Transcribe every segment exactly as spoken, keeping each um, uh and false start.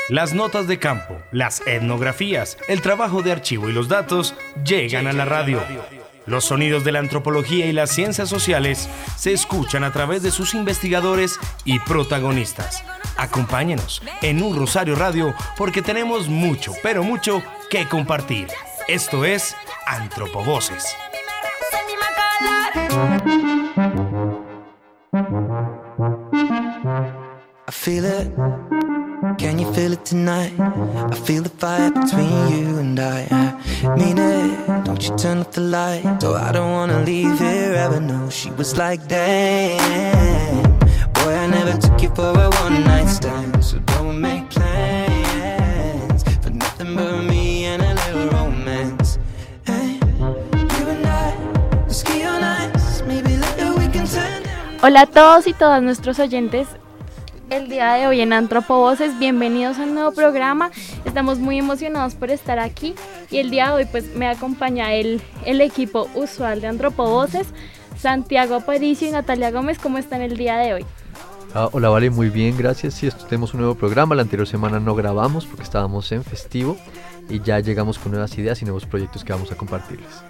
Las notas de campo, las etnografías, el trabajo de archivo y los datos llegan a la radio. Los sonidos de la antropología y las ciencias sociales se escuchan a través de sus investigadores y protagonistas. Acompáñenos en Un Rosario Radio porque tenemos mucho, pero mucho que compartir. Esto es Antropovoces. I feel it. Can you feel it tonight? I feel the fire between you and I. I mean it, don't you turn off the light. So I don't wanna leave here ever. No, she was like, damn, boy, I never took you for a one night stand. So don't make plans for nothing but me and a little romance. Hey, you and I, let's ski on ice. Maybe later we can turn down. Hola a todos y todas nuestros oyentes. El día de hoy en Antropovoces, bienvenidos a un nuevo programa. Estamos muy emocionados por estar aquí y el día de hoy pues me acompaña el, el equipo usual de Antropovoces, Santiago Aparicio y Natalia Gómez. ¿Cómo están el día de hoy? Ah, hola, vale, muy bien, gracias. Sí, tenemos un nuevo programa. La anterior semana no grabamos porque estábamos en festivo y ya llegamos con nuevas ideas y nuevos proyectos que vamos a compartirles.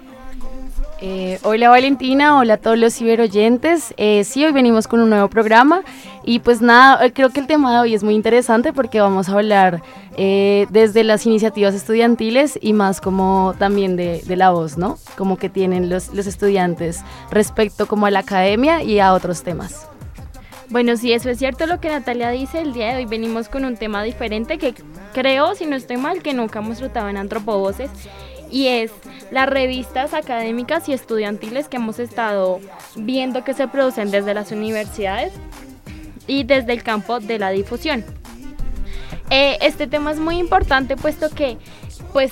Eh, hola Valentina, hola a todos los ciberoyentes. Eh, sí, hoy venimos con un nuevo programa y pues nada, creo que el tema de hoy es muy interesante porque vamos a hablar eh, desde las iniciativas estudiantiles y más como también de, de la voz, ¿no? Como que tienen los, los estudiantes respecto como a la academia y a otros temas. Bueno, sí, eso es cierto lo que Natalia dice. El día de hoy venimos con un tema diferente que creo, si no estoy mal, que nunca hemos tratado en Antropovoces. Y es las revistas académicas y estudiantiles que hemos estado viendo que se producen desde las universidades y desde el campo de la difusión. Eh, este tema es muy importante puesto que pues,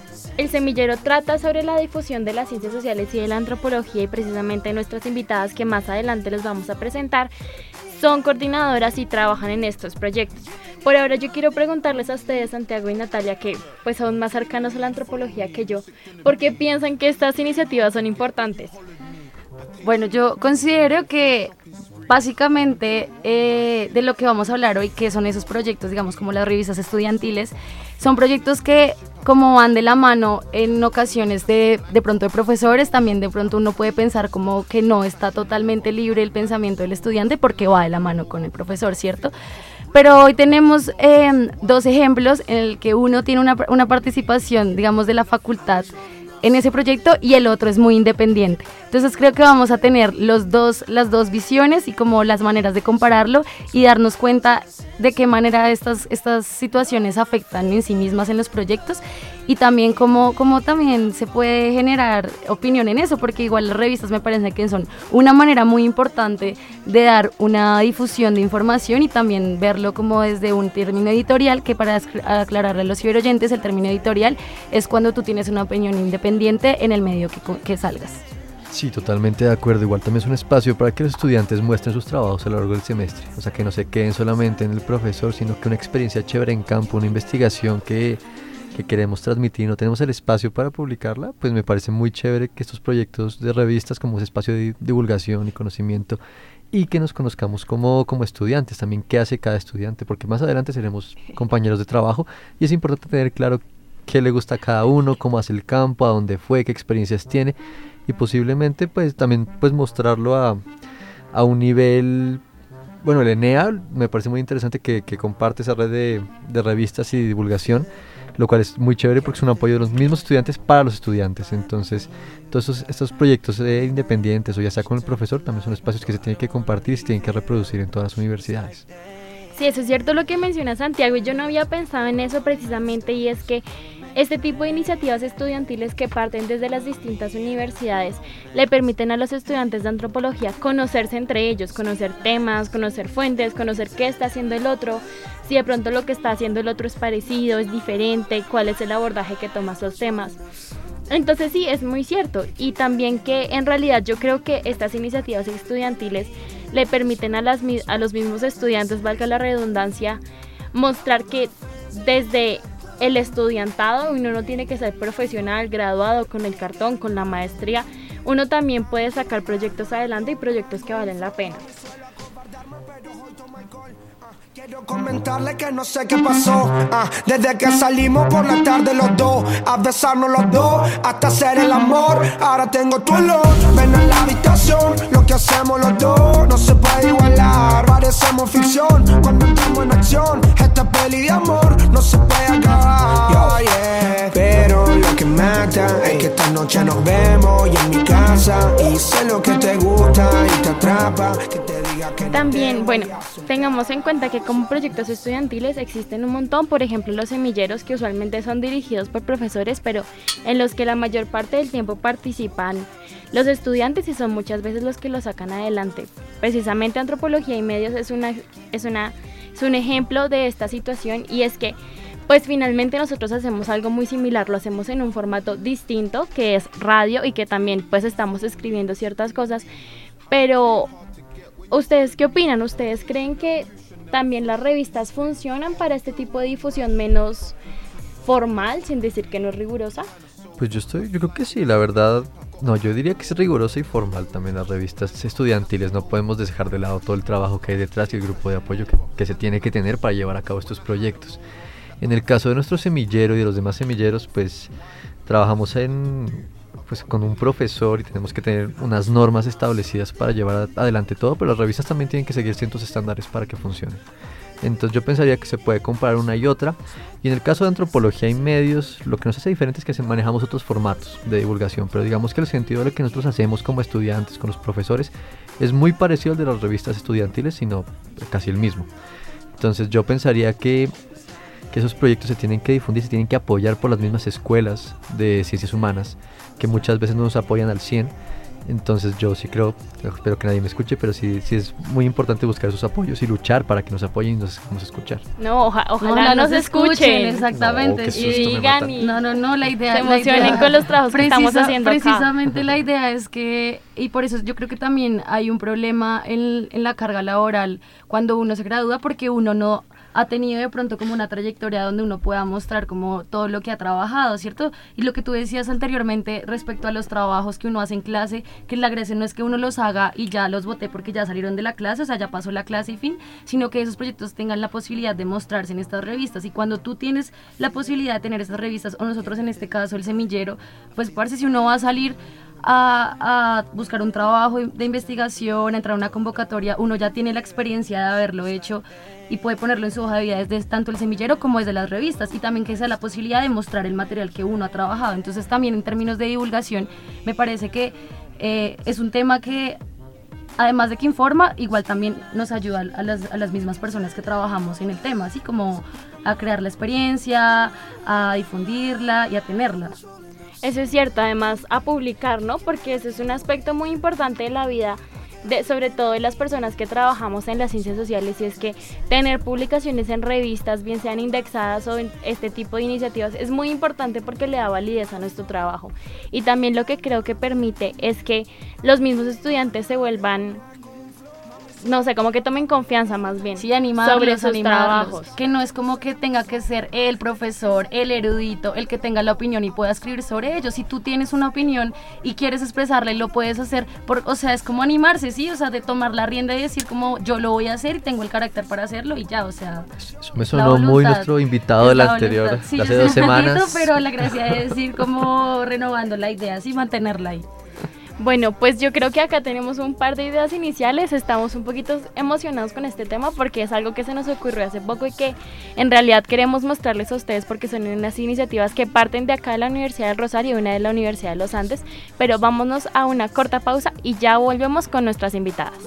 el semillero trata sobre la difusión de las ciencias sociales y de la antropología y precisamente nuestras invitadas que más adelante les vamos a presentar son coordinadoras y trabajan en estos proyectos. Por ahora yo quiero preguntarles a ustedes, Santiago y Natalia, que pues son más cercanos a la antropología que yo, ¿por qué piensan que estas iniciativas son importantes? Bueno, yo considero que básicamente eh, de lo que vamos a hablar hoy, que son esos proyectos, digamos como las revistas estudiantiles, son proyectos que como van de la mano en ocasiones de, de pronto de profesores, también de pronto uno puede pensar como que no está totalmente libre el pensamiento del estudiante porque va de la mano con el profesor, ¿cierto? Pero hoy tenemos eh, dos ejemplos en el que uno tiene una, una participación, digamos, de la facultad en ese proyecto y el otro es muy independiente. Entonces creo que vamos a tener los dos, las dos visiones y como las maneras de compararlo y darnos cuenta de qué manera estas, estas situaciones afectan en sí mismas en los proyectos y también cómo, cómo también se puede generar opinión en eso, porque igual las revistas me parece que son una manera muy importante de dar una difusión de información y también verlo como desde un término editorial, que para aclararle a los ciberoyentes, el término editorial es cuando tú tienes una opinión independiente en el medio que, que salgas. Sí, totalmente de acuerdo. Igual también es un espacio para que los estudiantes muestren sus trabajos a lo largo del semestre. O sea, que no se queden solamente en el profesor, sino que una experiencia chévere en campo, una investigación que, que queremos transmitir y no tenemos el espacio para publicarla, pues me parece muy chévere que estos proyectos de revistas como ese espacio de divulgación y conocimiento y que nos conozcamos como, como estudiantes, también qué hace cada estudiante, porque más adelante seremos compañeros de trabajo y es importante tener claro qué le gusta a cada uno, cómo hace el campo, a dónde fue, qué experiencias tiene y posiblemente pues también pues mostrarlo a, a un nivel, bueno, el ENEA me parece muy interesante que, que comparte esa red de, de revistas y divulgación, lo cual es muy chévere porque es un apoyo de los mismos estudiantes para los estudiantes. Entonces todos estos, estos proyectos eh, independientes o ya sea con el profesor también son espacios que se tienen que compartir y se tienen que reproducir en todas las universidades. Sí, eso es cierto lo que menciona Santiago y yo no había pensado en eso precisamente, y es que este tipo de iniciativas estudiantiles que parten desde las distintas universidades le permiten a los estudiantes de antropología conocerse entre ellos, conocer temas, conocer fuentes, conocer qué está haciendo el otro, si de pronto lo que está haciendo el otro es parecido, es diferente, cuál es el abordaje que toma esos temas. Entonces sí, es muy cierto, y también que en realidad yo creo que estas iniciativas estudiantiles le permiten a, las, a los mismos estudiantes, valga la redundancia, mostrar que desde el estudiantado uno no tiene que ser profesional, graduado con el cartón, con la maestría, uno también puede sacar proyectos adelante y proyectos que valen la pena. Quiero comentarle que no sé qué pasó, ah, desde que salimos por la tarde los dos, a besarnos los dos, hasta hacer el amor. Ahora tengo tu olor, ven a la habitación, lo que hacemos los dos no se puede igualar. Parecemos ficción cuando entramos en acción, esta peli de amor no se puede acabar. Oh, yeah. Pero lo que mata es que esta noche nos vemos y en mi casa, y sé lo que te gusta y te atrapa, que te diga que también, bueno, tengamos en cuenta que como proyectos estudiantiles existen un montón, por ejemplo los semilleros, que usualmente son dirigidos por profesores, pero en los que la mayor parte del tiempo participan los estudiantes y son muchas veces los que lo sacan adelante. Precisamente Antropología y Medios es, una, es, una, es un ejemplo de esta situación, y es que pues finalmente nosotros hacemos algo muy similar, lo hacemos en un formato distinto que es radio, y que también pues estamos escribiendo ciertas cosas, pero ¿ustedes qué opinan? ¿Ustedes creen que también las revistas funcionan para este tipo de difusión menos formal, sin decir que no es rigurosa? Pues yo estoy, yo creo que sí, la verdad. No, yo diría que es rigurosa y formal también las revistas estudiantiles. No podemos dejar de lado todo el trabajo que hay detrás y el grupo de apoyo que, que se tiene que tener para llevar a cabo estos proyectos. En el caso de nuestro semillero y de los demás semilleros, pues trabajamos en, pues, con un profesor y tenemos que tener unas normas establecidas para llevar adelante todo, pero las revistas también tienen que seguir ciertos estándares para que funcionen. Entonces yo pensaría que se puede comparar una y otra, y en el caso de Antropología y Medios lo que nos hace diferente es que manejamos otros formatos de divulgación, pero digamos que el sentido de lo que nosotros hacemos como estudiantes con los profesores es muy parecido al de las revistas estudiantiles, sino casi el mismo. Entonces yo pensaría que, que esos proyectos se tienen que difundir, se tienen que apoyar por las mismas escuelas de ciencias humanas, que muchas veces no nos apoyan al cien. Entonces yo sí creo, espero que nadie me escuche, pero sí, sí es muy importante buscar esos apoyos y luchar para que nos apoyen y nos dejemos escuchar. No, oja, ojalá no, nos escuchen, escuchen. Exactamente. No, y digan y no, no, no, la idea, se emocionen la idea, con los trabajos Precisa, que estamos haciendo precisamente acá. La idea es que, y por eso yo creo que también hay un problema en, en la carga laboral cuando uno se gradúa, porque uno no ha tenido de pronto como una trayectoria donde uno pueda mostrar como todo lo que ha trabajado, ¿cierto? Y lo que tú decías anteriormente respecto a los trabajos que uno hace en clase, que la gracia no es que uno los haga y ya los boté porque ya salieron de la clase, o sea, ya pasó la clase y fin, sino que esos proyectos tengan la posibilidad de mostrarse en estas revistas. Y cuando tú tienes la posibilidad de tener estas revistas, o nosotros en este caso el semillero, pues parce, si uno va a salir A, a buscar un trabajo de investigación, entrar a una convocatoria, uno ya tiene la experiencia de haberlo hecho y puede ponerlo en su hoja de vida desde tanto el semillero como desde las revistas, y también que sea la posibilidad de mostrar el material que uno ha trabajado. Entonces también en términos de divulgación me parece que eh, es un tema que además de que informa, igual también nos ayuda a las, a las mismas personas que trabajamos en el tema, así como a crear la experiencia, a difundirla y a tenerla. Eso es cierto, además a publicar, ¿no? Porque ese es un aspecto muy importante de la vida, de, sobre todo de las personas que trabajamos en las ciencias sociales, y es que tener publicaciones en revistas, bien sean indexadas o en este tipo de iniciativas, es muy importante porque le da validez a nuestro trabajo. Y también lo que creo que permite es que los mismos estudiantes se vuelvan, no sé, como que tomen confianza más bien, sí, animarlos, sobre sus animarlos, trabajos. Que no es como que tenga que ser el profesor, el erudito, el que tenga la opinión y pueda escribir sobre ello. Si tú tienes una opinión y quieres expresarla y lo puedes hacer, por, o sea, es como animarse, ¿sí? O sea, de tomar la rienda y decir como yo lo voy a hacer y tengo el carácter para hacerlo y ya, o sea. Eso me sonó muy nuestro invitado de la, la anterior, sí, hace dos semanas. Poquito, pero la gracia de decir como renovando la idea, sí, mantenerla ahí. Bueno, pues yo creo que acá tenemos un par de ideas iniciales, estamos un poquito emocionados con este tema porque es algo que se nos ocurrió hace poco y que en realidad queremos mostrarles a ustedes porque son unas iniciativas que parten de acá de la Universidad del Rosario y una de la Universidad de los Andes, pero vámonos a una corta pausa y ya volvemos con nuestras invitadas.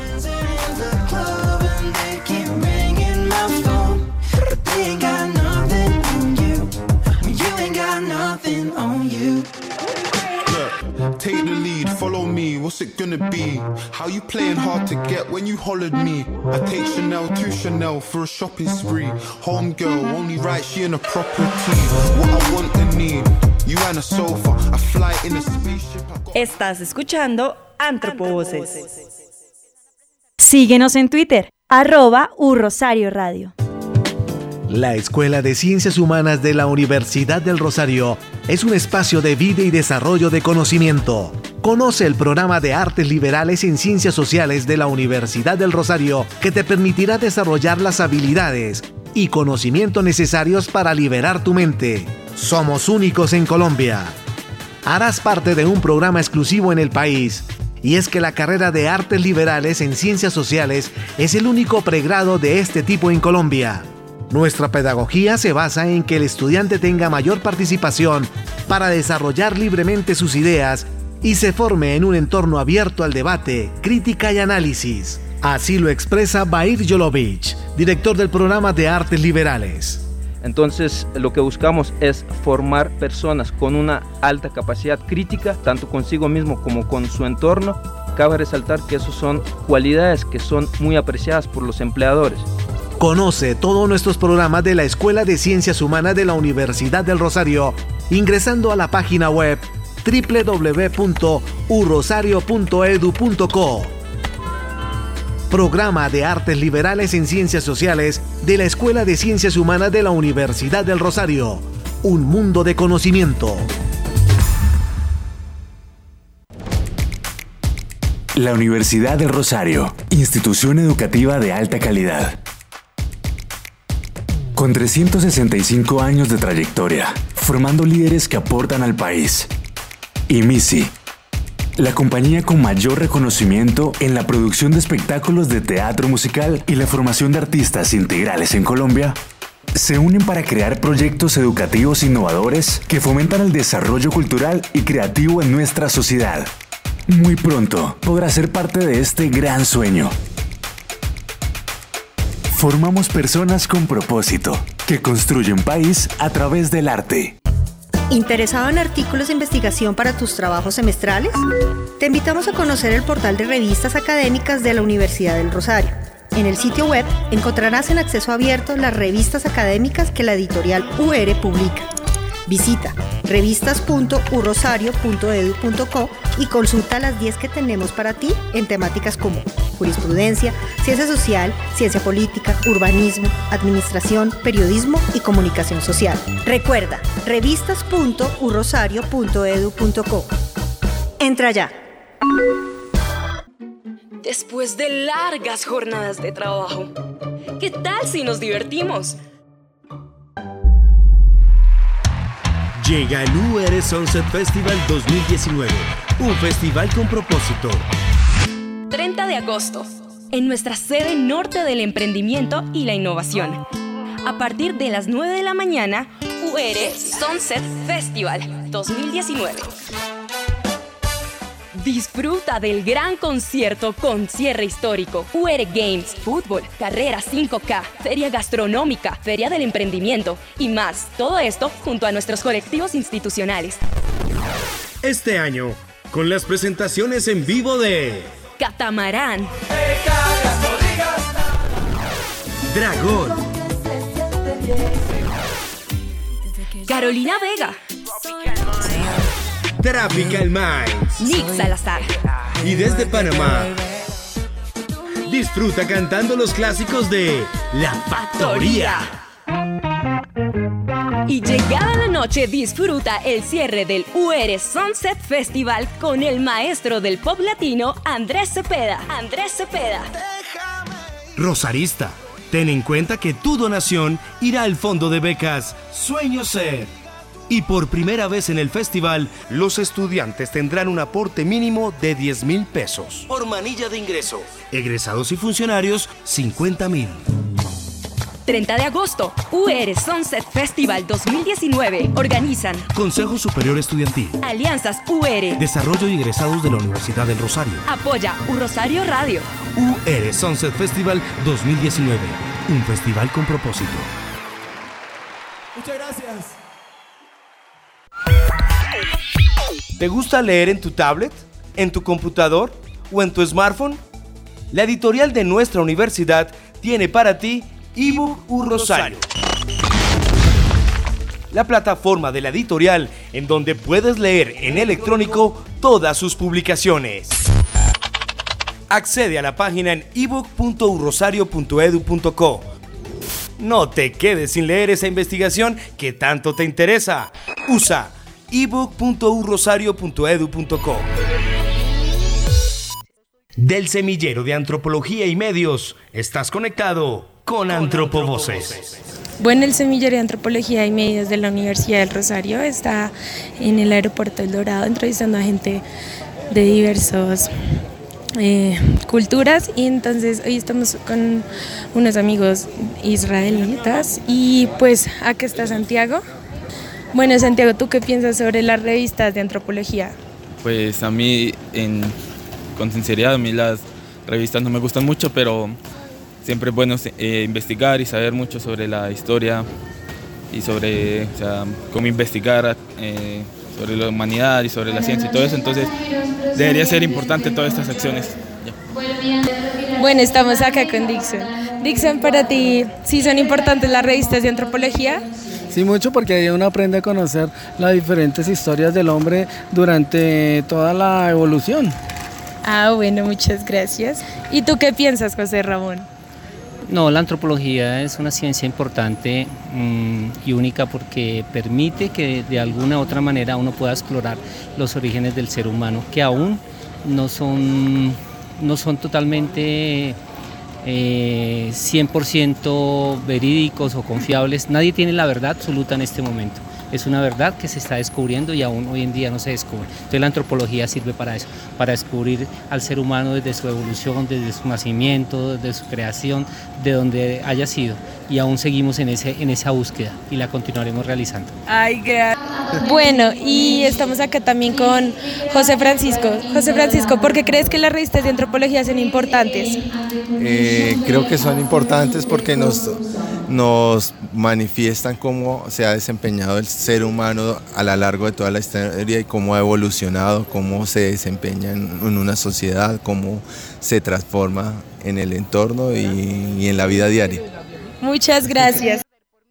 Take the lead, follow me, what's it gonna be? How you playing hard to get when you hollered me? I take Chanel to Chanel for a shopping spree. Homegirl, only right, she in a property. What I want and need, you and a sofa. I fly in a spaceship. Estás escuchando Antropovoces. Síguenos en Twitter, arroba urrosario radio. La Escuela de Ciencias Humanas de la Universidad del Rosario es un espacio de vida y desarrollo de conocimiento. Conoce el programa de Artes Liberales en Ciencias Sociales de la Universidad del Rosario que te permitirá desarrollar las habilidades y conocimientos necesarios para liberar tu mente. Somos únicos en Colombia. Harás parte de un programa exclusivo en el país. Y es que la carrera de Artes Liberales en Ciencias Sociales es el único pregrado de este tipo en Colombia. Nuestra pedagogía se basa en que el estudiante tenga mayor participación para desarrollar libremente sus ideas y se forme en un entorno abierto al debate, crítica y análisis. Así lo expresa Bair Yolovich, director del programa de Artes Liberales. Entonces, lo que buscamos es formar personas con una alta capacidad crítica, tanto consigo mismo como con su entorno. Cabe resaltar que esas son cualidades que son muy apreciadas por los empleadores. Conoce todos nuestros programas de la Escuela de Ciencias Humanas de la Universidad del Rosario ingresando a la página web doble u doble u doble u punto u rosario punto e d u punto co. Programa de Artes Liberales en Ciencias Sociales de la Escuela de Ciencias Humanas de la Universidad del Rosario. Un mundo de conocimiento. La Universidad del Rosario, institución educativa de alta calidad. Con trescientos sesenta y cinco años de trayectoria, formando líderes que aportan al país. Y MISI, la compañía con mayor reconocimiento en la producción de espectáculos de teatro musical y la formación de artistas integrales en Colombia, se unen para crear proyectos educativos innovadores que fomentan el desarrollo cultural y creativo en nuestra sociedad. Muy pronto podrás ser parte de este gran sueño. Formamos personas con propósito que construyen país a través del arte. ¿Interesado en artículos de investigación para tus trabajos semestrales? Te invitamos a conocer el portal de revistas académicas de la Universidad del Rosario. En el sitio web encontrarás en acceso abierto las revistas académicas que la editorial U R publica. Visita revistas punto u rosario punto e d u punto co y consulta las diez que tenemos para ti en temáticas como jurisprudencia, ciencia social, ciencia política, urbanismo, administración, periodismo y comunicación social. Recuerda, revistas punto u rosario punto e d u punto co. Entra ya. Después de largas jornadas de trabajo, ¿qué tal si nos divertimos? Llega el U R Sunset Festival dos mil diecinueve, un festival con propósito. treinta de agosto, en nuestra sede norte del emprendimiento y la innovación. A partir de las nueve de la mañana, U R Sunset Festival dos mil diecinueve. Disfruta del gran concierto con cierre histórico, U R Games, fútbol, carrera cinco K, feria gastronómica, feria del emprendimiento y más. Todo esto junto a nuestros colectivos institucionales. Este año, con las presentaciones en vivo de Catamarán, Dragón, Carolina Vega, Tropical Minds, Nick Salazar. Y desde Panamá, disfruta cantando los clásicos de La Factoría. Y llegada la noche, disfruta el cierre del U R Sunset Festival con el maestro del pop latino, Andrés Cepeda. Andrés Cepeda. Rosarista, ten en cuenta que tu donación irá al fondo de becas Sueño Ser. Y por primera vez en el festival, los estudiantes tendrán un aporte mínimo de diez mil pesos por manilla de ingreso. Egresados y funcionarios, cincuenta mil. treinta de agosto, U R Sunset Festival dos mil diecinueve. Organizan Consejo Superior Estudiantil, Alianzas U R, Desarrollo y Egresados de la Universidad del Rosario. Apoya U Rosario Radio. U R Sunset Festival dos mil diecinueve, un festival con propósito. Muchas gracias. ¿Te gusta leer en tu tablet, en tu computador o en tu smartphone? La editorial de nuestra universidad tiene para ti ebook U Rosario, la plataforma de la editorial en donde puedes leer en electrónico todas sus publicaciones. Accede a la página en ebook punto u rosario punto e d u punto co. No te quedes sin leer esa investigación que tanto te interesa. Usa ebook punto u rosario punto e d u punto co. Del semillero de antropología y medios, estás conectado con Antropovoces. Bueno, el semillero de antropología y medios de la Universidad del Rosario está en el aeropuerto El Dorado entrevistando a gente de diversas eh, culturas, y entonces hoy estamos con unos amigos israelitas y pues acá está Santiago. Bueno, Santiago, ¿tú qué piensas sobre las revistas de antropología? Pues a mí, en, con sinceridad, a mí las revistas no me gustan mucho, pero siempre es bueno eh, investigar y saber mucho sobre la historia y sobre, o sea, cómo investigar eh, sobre la humanidad y sobre la ciencia y todo eso, entonces debería ser importante todas estas acciones. Ya. Bueno, estamos acá con Dixon. Dixon, para ti, ¿sí son importantes las revistas de antropología? Sí, mucho, porque ahí uno aprende a conocer las diferentes historias del hombre durante toda la evolución. Ah, bueno, muchas gracias. ¿Y tú qué piensas, José Ramón? No, la antropología es una ciencia importante mmm, y única porque permite que de alguna u otra manera uno pueda explorar los orígenes del ser humano, que aún no son, no son totalmente eh, cien por ciento verídicos o confiables. Nadie tiene la verdad absoluta en este momento. Es una verdad que se está descubriendo y aún hoy en día no se descubre. Entonces la antropología sirve para eso, para descubrir al ser humano desde su evolución, desde su nacimiento, desde su creación, de donde haya sido. Y aún seguimos en, ese, en esa búsqueda y la continuaremos realizando. Ay, gracias. Bueno, y estamos acá también con José Francisco. José Francisco, ¿por qué crees que las revistas de antropología son importantes? Eh, creo que son importantes porque nos, nos manifiestan cómo se ha desempeñado el ser humano a lo largo de toda la historia y cómo ha evolucionado, cómo se desempeña en, en una sociedad, cómo se transforma en el entorno y, y en la vida diaria. Muchas gracias.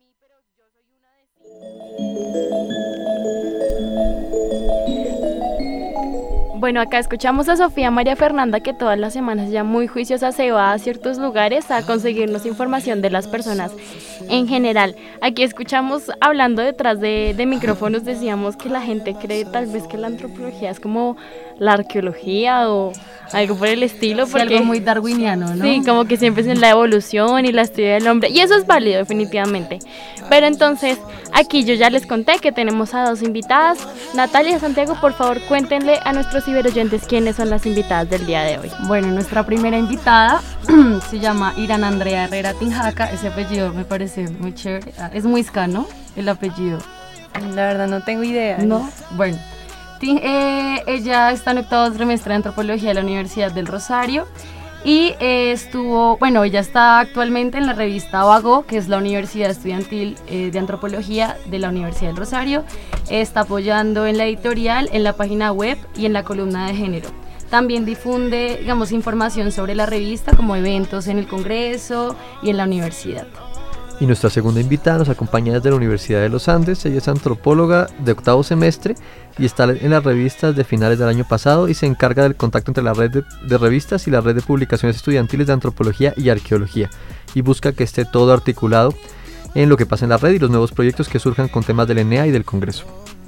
Bueno, acá escuchamos a Sofía María Fernanda, que todas las semanas ya muy juiciosa se va a ciertos lugares a conseguirnos información de las personas en general. Aquí escuchamos, hablando detrás de, de micrófonos, decíamos que la gente cree tal vez que la antropología es como la arqueología o algo por el estilo. Sí, porque, algo muy darwiniano, ¿no? Sí, como que siempre es en la evolución y la historia del hombre, y eso es válido definitivamente. Pero entonces, aquí yo ya les conté que tenemos a dos invitadas. Natalia y Santiago, por favor, cuéntenle a nuestros ciberoyentes quiénes son las invitadas del día de hoy. Bueno, nuestra primera invitada se llama Irán Andrea Herrera Tinjaca. Ese apellido me parece muy chévere. Es muisca, ¿no? El apellido. La verdad no tengo idea. ¿No? Bueno. Eh, ella está en octavo trimestre de antropología de la Universidad del Rosario y eh, estuvo, bueno, ella está actualmente en la revista Vago, que es la Universidad Estudiantil eh, de Antropología de la Universidad del Rosario. Eh, está apoyando en la editorial, en la página web y en la columna de género. También difunde, digamos, información sobre la revista, como eventos en el Congreso y en la universidad. Y nuestra segunda invitada nos acompaña desde la Universidad de los Andes. Ella es antropóloga de octavo semestre y está en las revistas de finales del año pasado y se encarga del contacto entre la red de, de revistas y la red de publicaciones estudiantiles de antropología y arqueología, y busca que esté todo articulado en lo que pasa en la red y los nuevos proyectos que surjan con temas del E N E A y del Congreso.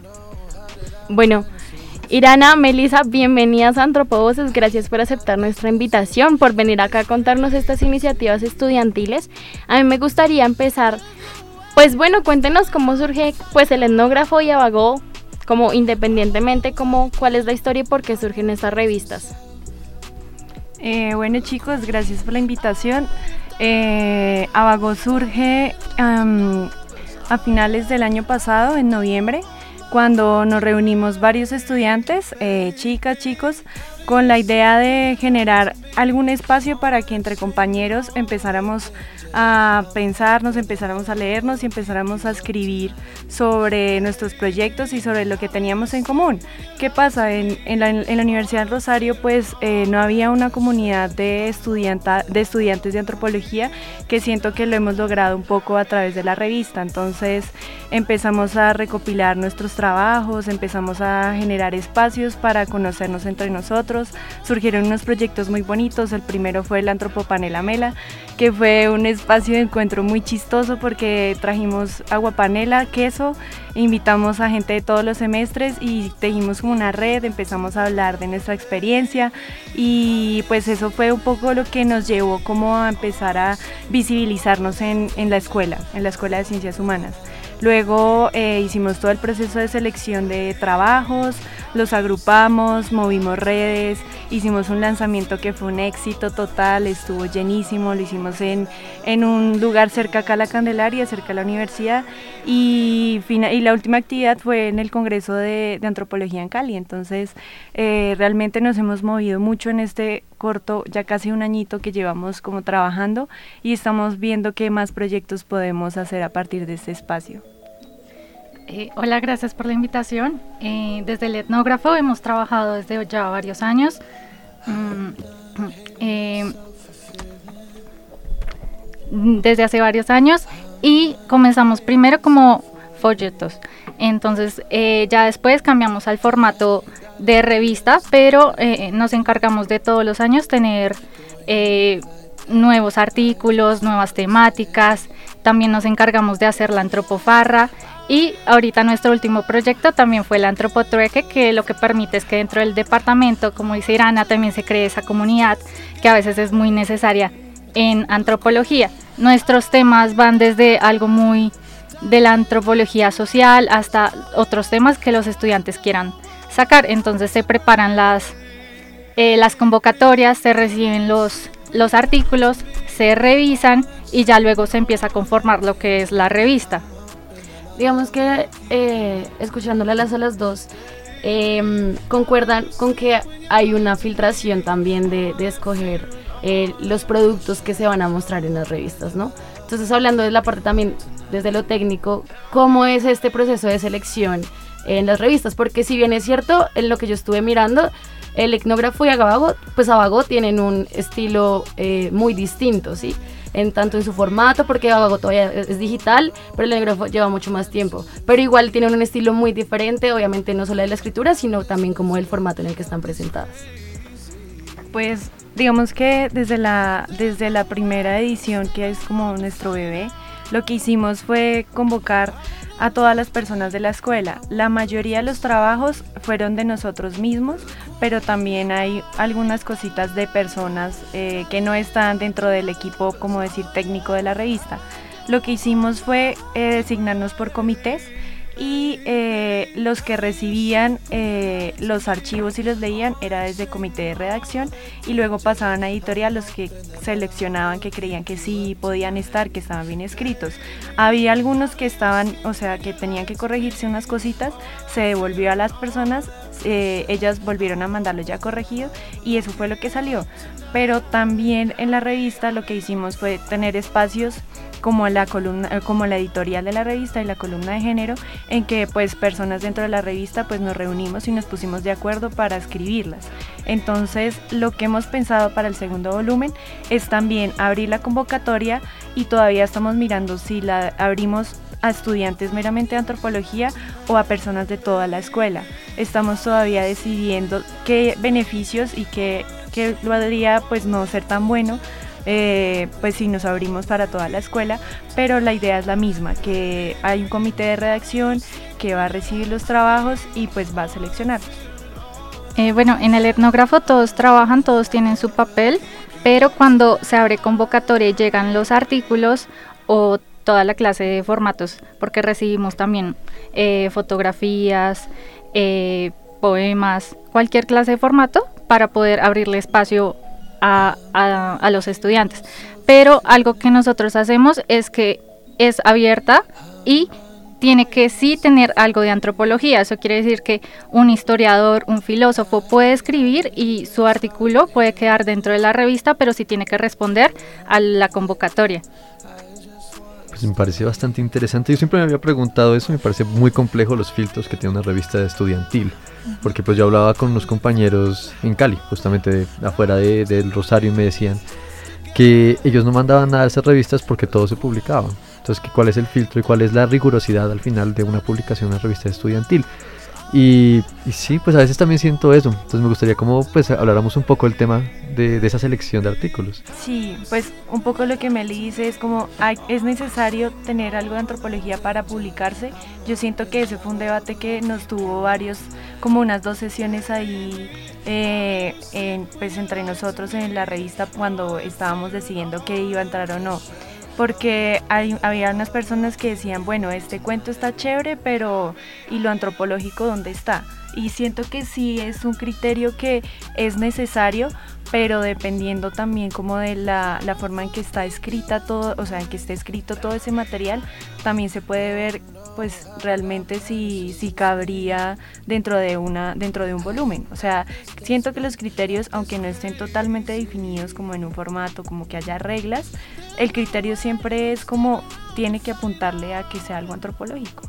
Bueno, Irana, Melissa, bienvenidas a Antropovoces, gracias por aceptar nuestra invitación, por venir acá a contarnos estas iniciativas estudiantiles. A mí me gustaría empezar, pues bueno, cuéntenos cómo surge pues el etnógrafo y Abagó, como independientemente, como cuál es la historia y por qué surgen estas revistas. Eh, bueno chicos, gracias por la invitación. Eh, Abagó surge um, a finales del año pasado, en noviembre, cuando nos reunimos varios estudiantes, eh, chicas, chicos, con la idea de generar algún espacio para que entre compañeros empezáramos a pensarnos, empezáramos a leernos y empezáramos a escribir sobre nuestros proyectos y sobre lo que teníamos en común. ¿Qué pasa? En, en, la, en la Universidad del Rosario pues eh, no había una comunidad de, estudianta, de estudiantes de antropología, que siento que lo hemos logrado un poco a través de la revista. Entonces empezamos a recopilar nuestros trabajos, empezamos a generar espacios para conocernos entre nosotros, nosotros, surgieron unos proyectos muy bonitos. El primero fue el Antropopanel Amela, que fue un espacio de encuentro muy chistoso porque trajimos aguapanela, queso, invitamos a gente de todos los semestres y tejimos como una red, empezamos a hablar de nuestra experiencia y pues eso fue un poco lo que nos llevó como a empezar a visibilizarnos en, en la escuela, en la Escuela de Ciencias Humanas. Luego eh, hicimos todo el proceso de selección de trabajos, los agrupamos, movimos redes, hicimos un lanzamiento que fue un éxito total, estuvo llenísimo, lo hicimos en, en un lugar cerca acá a la Candelaria, cerca a la universidad, y, fina, y la última actividad fue en el Congreso de, de Antropología en Cali. Entonces eh, realmente nos hemos movido mucho en este corto, ya casi un añito que llevamos como trabajando, y estamos viendo qué más proyectos podemos hacer a partir de este espacio. Eh, hola, gracias por la invitación. Eh, desde el etnógrafo hemos trabajado desde ya varios años. Mm, eh, desde hace varios años y comenzamos primero como folletos. Entonces eh, ya después cambiamos al formato de revista, pero eh, nos encargamos de todos los años tener eh, nuevos artículos, nuevas temáticas. También nos encargamos de hacer la antropofarra. Y ahorita nuestro último proyecto también fue el Antropotrueque, que lo que permite es que dentro del departamento, como dice Irana, también se cree esa comunidad que a veces es muy necesaria en antropología. Nuestros temas van desde algo muy de la antropología social hasta otros temas que los estudiantes quieran sacar. Entonces se preparan las, eh, las convocatorias, se reciben los, los artículos, se revisan y ya luego se empieza a conformar lo que es la revista. Digamos que eh, escuchándolas a las dos, eh, concuerdan con que hay una filtración también de, de escoger eh, los productos que se van a mostrar en las revistas, ¿no? Entonces, hablando de la parte también desde lo técnico, ¿cómo es este proceso de selección en las revistas? Porque si bien es cierto, en lo que yo estuve mirando, el etnógrafo y Abago, pues Abago tienen un estilo eh, muy distinto, ¿sí? En tanto en su formato, porque Abago todavía es digital, pero el etnógrafo lleva mucho más tiempo. Pero igual tienen un estilo muy diferente, obviamente no solo de la escritura, sino también como el formato en el que están presentadas. Pues digamos que desde la, desde la primera edición, que es como nuestro bebé, lo que hicimos fue convocar a todas las personas de la escuela. La mayoría de los trabajos fueron de nosotros mismos, pero también hay algunas cositas de personas eh, que no están dentro del equipo, como decir, técnico de la revista. Lo que hicimos fue eh, designarnos por comités y eh, los que recibían eh, los archivos y los leían era desde comité de redacción y luego pasaban a editorial los que seleccionaban, que creían que sí podían estar, que estaban bien escritos. Había algunos que estaban, o sea, que tenían que corregirse unas cositas, se devolvió a las personas, eh, ellas volvieron a mandarlo ya corregido y eso fue lo que salió. Pero también en la revista lo que hicimos fue tener espacios como la columna, como la editorial de la revista y la columna de género, en que pues personas dentro de la revista pues nos reunimos y nos pusimos de acuerdo para escribirlas. Entonces lo que hemos pensado para el segundo volumen es también abrir la convocatoria y todavía estamos mirando si la abrimos a estudiantes meramente de antropología o a personas de toda la escuela. Estamos todavía decidiendo qué beneficios y qué, qué lo haría pues no ser tan bueno, Eh, pues si nos abrimos para toda la escuela, pero la idea es la misma, que hay un comité de redacción que va a recibir los trabajos y pues va a seleccionarlos. Eh, bueno, en el etnógrafo todos trabajan, todos tienen su papel, pero cuando se abre convocatoria y llegan los artículos o toda la clase de formatos, porque recibimos también eh, fotografías, eh, poemas, cualquier clase de formato para poder abrirle espacio A, a, a los estudiantes, pero algo que nosotros hacemos es que es abierta y tiene que sí tener algo de antropología. Eso quiere decir que un historiador, un filósofo puede escribir y su artículo puede quedar dentro de la revista, pero sí tiene que responder a la convocatoria. Pues me parece bastante interesante. Yo siempre me había preguntado eso, me parece muy complejo los filtros que tiene una revista estudiantil. Porque pues yo hablaba con unos compañeros en Cali, justamente de, afuera de, del Rosario, y me decían que ellos no mandaban nada a esas revistas porque todo se publicaba. Entonces, ¿cuál es el filtro y cuál es la rigurosidad al final de una publicación en una revista estudiantil? Y, y sí, pues a veces también siento eso. Entonces me gustaría como pues habláramos un poco del tema de, de esa selección de artículos. Sí, pues un poco lo que Meli dice es como hay, es necesario tener algo de antropología para publicarse. Yo siento que ese fue un debate que nos tuvo varios, como unas dos sesiones ahí eh, en, pues entre nosotros en la revista cuando estábamos decidiendo qué iba a entrar o no. Porque hay, había unas personas que decían, bueno, este cuento está chévere, pero ¿y lo antropológico dónde está? Y siento que sí es un criterio que es necesario, pero dependiendo también como de la, la forma en que está escrita todo, o sea, en que esté escrito todo ese material, también se puede ver pues realmente si, si cabría dentro de una dentro de un volumen. O sea, siento que los criterios, aunque no estén totalmente definidos como en un formato, como que haya reglas, el criterio siempre es como tiene que apuntarle a que sea algo antropológico.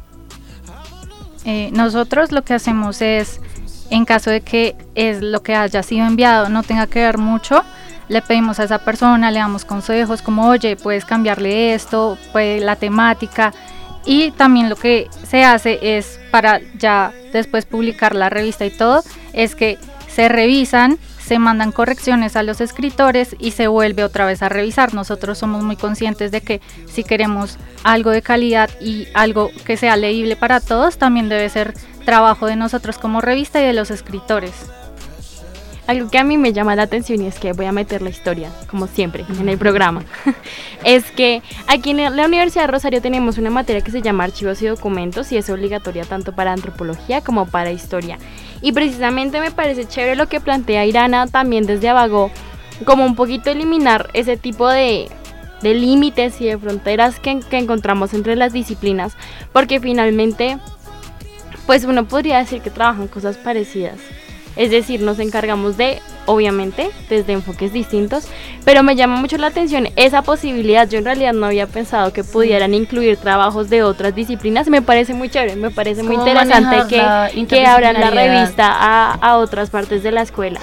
Eh, nosotros lo que hacemos es, en caso de que es lo que haya sido enviado no tenga que ver mucho, le pedimos a esa persona, le damos consejos como, oye, puedes cambiarle esto, pues la temática. Y también lo que se hace es, para ya después publicar la revista y todo, es que se revisan, se mandan correcciones a los escritores y se vuelve otra vez a revisar. Nosotros somos muy conscientes de que si queremos algo de calidad y algo que sea leíble para todos, también debe ser trabajo de nosotros como revista y de los escritores. Algo que a mí me llama la atención, y es que voy a meter la historia, como siempre, en el programa, es que aquí en la Universidad de Rosario tenemos una materia que se llama Archivos y Documentos, y es obligatoria tanto para antropología como para historia. Y precisamente me parece chévere lo que plantea Irana también desde Abagó, como un poquito eliminar ese tipo de, de límites y de fronteras que, que encontramos entre las disciplinas, porque finalmente, pues uno podría decir que trabajan cosas parecidas. Es decir, nos encargamos de, obviamente, desde enfoques distintos, pero me llama mucho la atención esa posibilidad. Yo en realidad no había pensado que pudieran incluir trabajos de otras disciplinas. Me parece muy chévere, me parece muy interesante que, que abran la revista a, a otras partes de la escuela.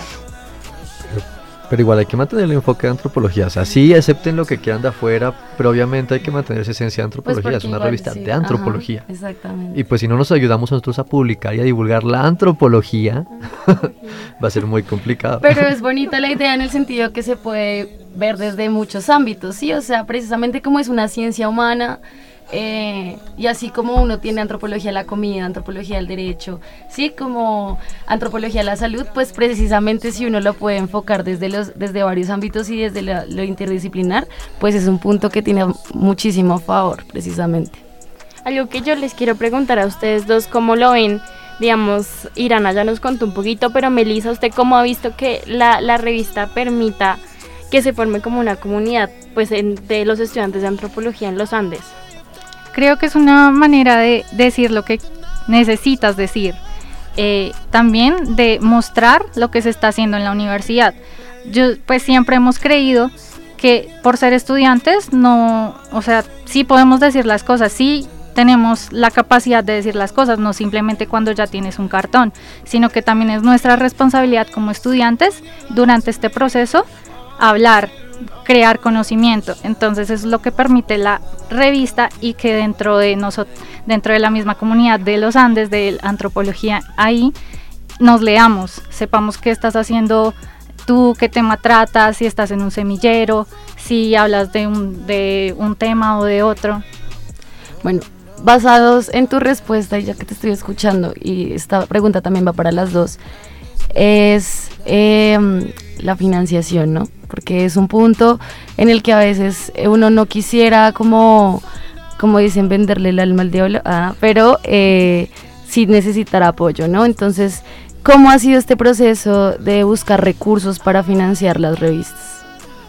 Pero igual hay que mantener el enfoque de antropología, o sea, sí acepten lo que quieran de afuera, pero obviamente hay que mantener esa esencia de antropología, pues es una igual, revista sí. de antropología. Ajá, exactamente. Y pues si no nos ayudamos nosotros a publicar y a divulgar la antropología, va a ser muy complicado. Pero es bonita la idea en el sentido que se puede ver desde muchos ámbitos, ¿sí? O sea, precisamente como es una ciencia humana, Eh, y así como uno tiene antropología de la comida, antropología del derecho, sí, como antropología de la salud, pues precisamente si uno lo puede enfocar desde los desde varios ámbitos y desde lo, lo interdisciplinar, pues es un punto que tiene muchísimo favor, precisamente. Algo que yo les quiero preguntar a ustedes dos, ¿cómo lo ven? Digamos, Irana ya nos contó un poquito, pero Melissa, ¿usted cómo ha visto que la, la revista permita que se forme como una comunidad, pues, en, de los estudiantes de antropología en los Andes? Creo que es una manera de decir lo que necesitas decir, eh, también de mostrar lo que se está haciendo en la universidad. Yo pues siempre hemos creído que por ser estudiantes no, o sea, sí podemos decir las cosas, sí tenemos la capacidad de decir las cosas, no simplemente cuando ya tienes un cartón, sino que también es nuestra responsabilidad como estudiantes durante este proceso hablar, crear conocimiento. Entonces es lo que permite la revista y que dentro de nosotros, dentro de la misma comunidad de los Andes de antropología, ahí nos leamos, sepamos qué estás haciendo tú, qué tema tratas, si estás en un semillero, si hablas de un, de un tema o de otro. Bueno, basados en tu respuesta, ya que te estoy escuchando, y esta pregunta también va para las dos, es eh, la financiación, ¿no? Porque es un punto en el que a veces uno no quisiera, como, como dicen, venderle el alma al diablo, ah, pero eh, sí necesitar apoyo, ¿no? Entonces, ¿cómo ha sido este proceso de buscar recursos para financiar las revistas?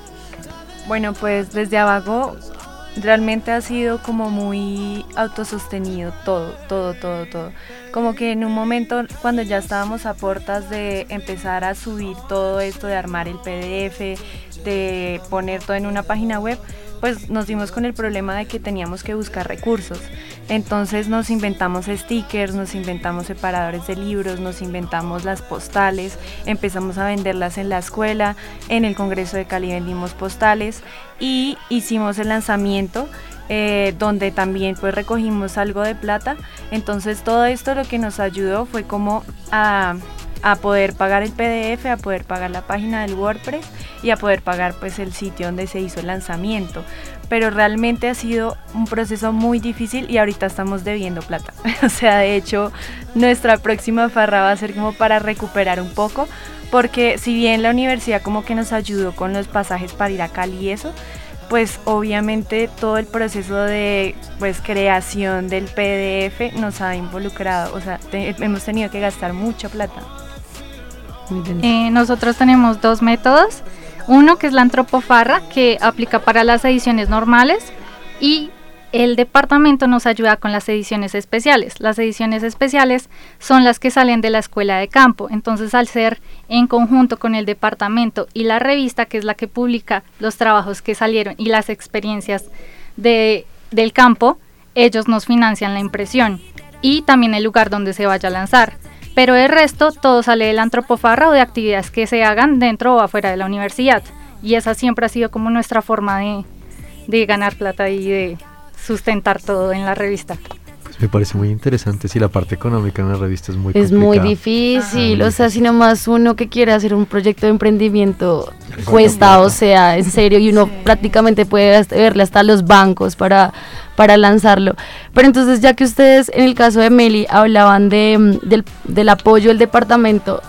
Bueno, pues desde Abagó realmente ha sido como muy autosostenido todo, todo, todo, todo. Como que en un momento cuando ya estábamos a puertas de empezar a subir todo esto, de armar el P D F, de poner todo en una página web, pues nos dimos con el problema de que teníamos que buscar recursos. Entonces nos inventamos stickers, nos inventamos separadores de libros, nos inventamos las postales, empezamos a venderlas en la escuela, en el Congreso de Cali vendimos postales y hicimos el lanzamiento eh, donde también pues recogimos algo de plata. Entonces todo esto lo que nos ayudó fue como a, a poder pagar el P D F, a poder pagar la página del WordPress y a poder pagar pues el sitio donde se hizo el lanzamiento. Pero realmente ha sido un proceso muy difícil y ahorita estamos debiendo plata. O sea, de hecho, nuestra próxima farra va a ser como para recuperar un poco, porque si bien la universidad como que nos ayudó con los pasajes para ir a Cali y eso, pues obviamente todo el proceso de pues creación del P D F nos ha involucrado, o sea, te, hemos tenido que gastar mucha plata. Eh, nosotros tenemos dos métodos. Uno que es la antropofarra, que aplica para las ediciones normales, y el departamento nos ayuda con las ediciones especiales. Las ediciones especiales son las que salen de la escuela de campo. Entonces, al ser en conjunto con el departamento y la revista, que es la que publica los trabajos que salieron y las experiencias de, del campo, ellos nos financian la impresión y también el lugar donde se vaya a lanzar. Pero el resto todo sale de la antropofarra o de actividades que se hagan dentro o afuera de la universidad. Y esa siempre ha sido como nuestra forma de, de ganar plata y de sustentar todo en la revista. Pues me parece muy interesante, si la parte económica en una revista es muy Es complicada. muy difícil, Ajá. o sea, si nomás uno que quiere hacer un proyecto de emprendimiento cuesta, o sea, en serio, y uno sí. prácticamente puede hasta verle hasta los bancos para, para lanzarlo. Pero entonces, ya que ustedes, en el caso de Meli, hablaban de, del, del apoyo del departamento,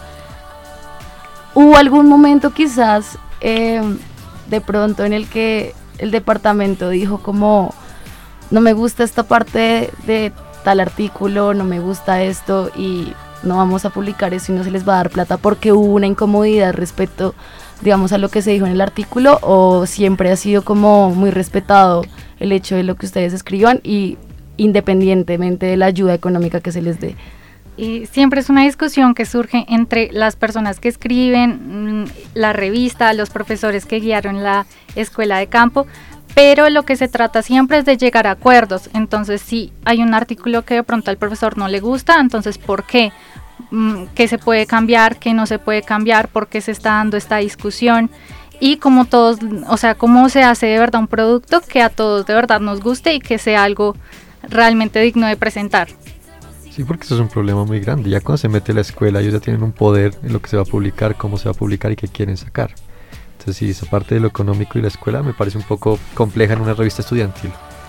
¿hubo algún momento quizás eh, de pronto en el que el departamento dijo como, no me gusta esta parte de, de tal artículo, no me gusta esto y no vamos a publicar eso y no se les va a dar plata porque hubo una incomodidad respecto, digamos, a lo que se dijo en el artículo, o siempre ha sido como muy respetado el hecho de lo que ustedes escriban y independientemente de la ayuda económica que se les dé? Y siempre es una discusión que surge entre las personas que escriben, la revista, los profesores que guiaron la escuela de campo, pero lo que se trata siempre es de llegar a acuerdos. Entonces, si hay un artículo que de pronto al profesor no le gusta, entonces ¿por qué? ¿Qué se puede cambiar? ¿Qué no se puede cambiar? ¿Por qué se está dando esta discusión? Y como todos, o sea, cómo se hace de verdad un producto que a todos de verdad nos guste y que sea algo realmente digno de presentar. Sí, porque eso es un problema muy grande. Ya cuando se mete la escuela, ellos ya tienen un poder en lo que se va a publicar, cómo se va a publicar y qué quieren sacar. Entonces sí, esa parte de lo económico y la escuela me parece un poco compleja en una revista estudiantil.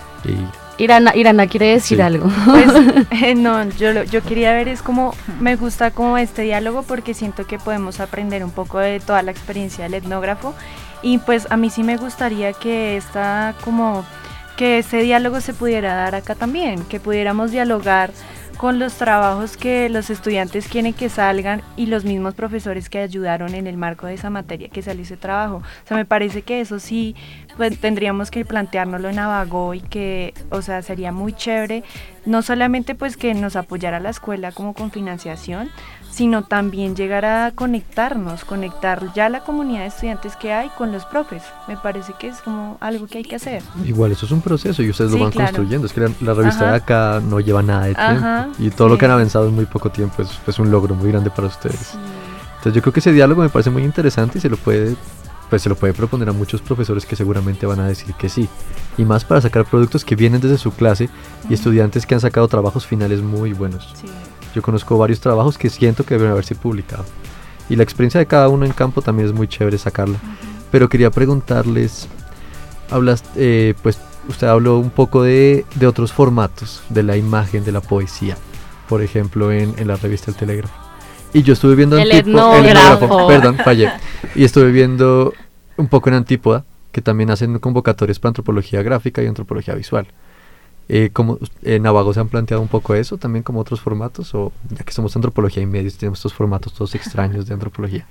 Y Irana, Irana quiere decir sí. algo. Pues eh, no, yo, lo, yo quería ver es como, me gusta como este diálogo porque siento que podemos aprender un poco de toda la experiencia del etnógrafo y pues a mí sí me gustaría que esta como, que ese diálogo se pudiera dar acá también, que pudiéramos dialogar con los trabajos que los estudiantes quieren que salgan y los mismos profesores que ayudaron en el marco de esa materia que salió ese trabajo. O sea, me parece que eso sí pues, tendríamos que planteárnoslo en Abago y que, o sea, sería muy chévere, no solamente pues que nos apoyara la escuela como con financiación, sino también llegar a conectarnos, conectar ya la comunidad de estudiantes que hay con los profes. Me parece que es como algo que hay que hacer. Igual eso es un proceso y ustedes sí, lo van claro. construyendo. Es que la, la revista Ajá. de acá no lleva nada de tiempo. Ajá, y todo sí. lo que han avanzado en muy poco tiempo es, es un logro muy grande para ustedes. Sí. Entonces yo creo que ese diálogo me parece muy interesante y se lo puede, pues se lo puede proponer a muchos profesores que seguramente van a decir que sí. Y más para sacar productos que vienen desde su clase y uh-huh. estudiantes que han sacado trabajos finales muy buenos. Sí. Yo conozco varios trabajos que siento que deben haberse publicado. Y la experiencia de cada uno en campo también es muy chévere sacarla. Uh-huh. Pero quería preguntarles, hablas, eh, pues usted habló un poco de, de otros formatos, de la imagen, de la poesía. Por ejemplo, en, en la revista El Telégrafo. Y yo estuve viendo el Antípoda, etnógrafo. el etnógrafo, perdón, fallé. Y estuve viendo un poco en Antípoda, que también hacen convocatorias para antropología gráfica y antropología visual. Eh, como en Abago se han planteado un poco eso también como otros formatos, o ya que somos antropología y medios tenemos estos formatos todos extraños de antropología.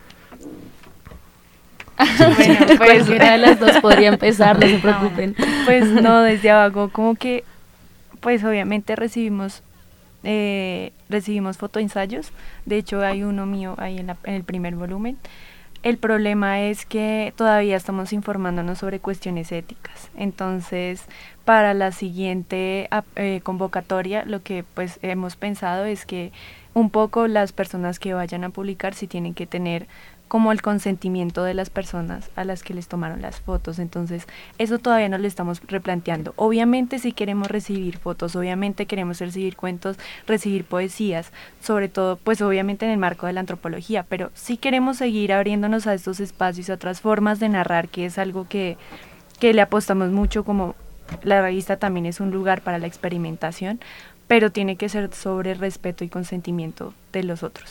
Bueno, pues cualquiera de las dos podría empezar, no se preocupen. Pues no, desde Abago como que pues obviamente recibimos eh, recibimos fotoensayos, de hecho hay uno mío ahí en, la, en el primer volumen. El problema es que todavía estamos informándonos sobre cuestiones éticas, entonces para la siguiente eh, convocatoria lo que pues hemos pensado es que un poco las personas que vayan a publicar sí tienen que tener como el consentimiento de las personas a las que les tomaron las fotos. Entonces eso todavía nos lo estamos replanteando. Obviamente sí queremos recibir fotos, obviamente queremos recibir cuentos, recibir poesías, sobre todo pues obviamente en el marco de la antropología, pero sí queremos seguir abriéndonos a estos espacios, a otras formas de narrar, que es algo que, que le apostamos mucho, como la revista también es un lugar para la experimentación, pero tiene que ser sobre respeto y consentimiento de los otros.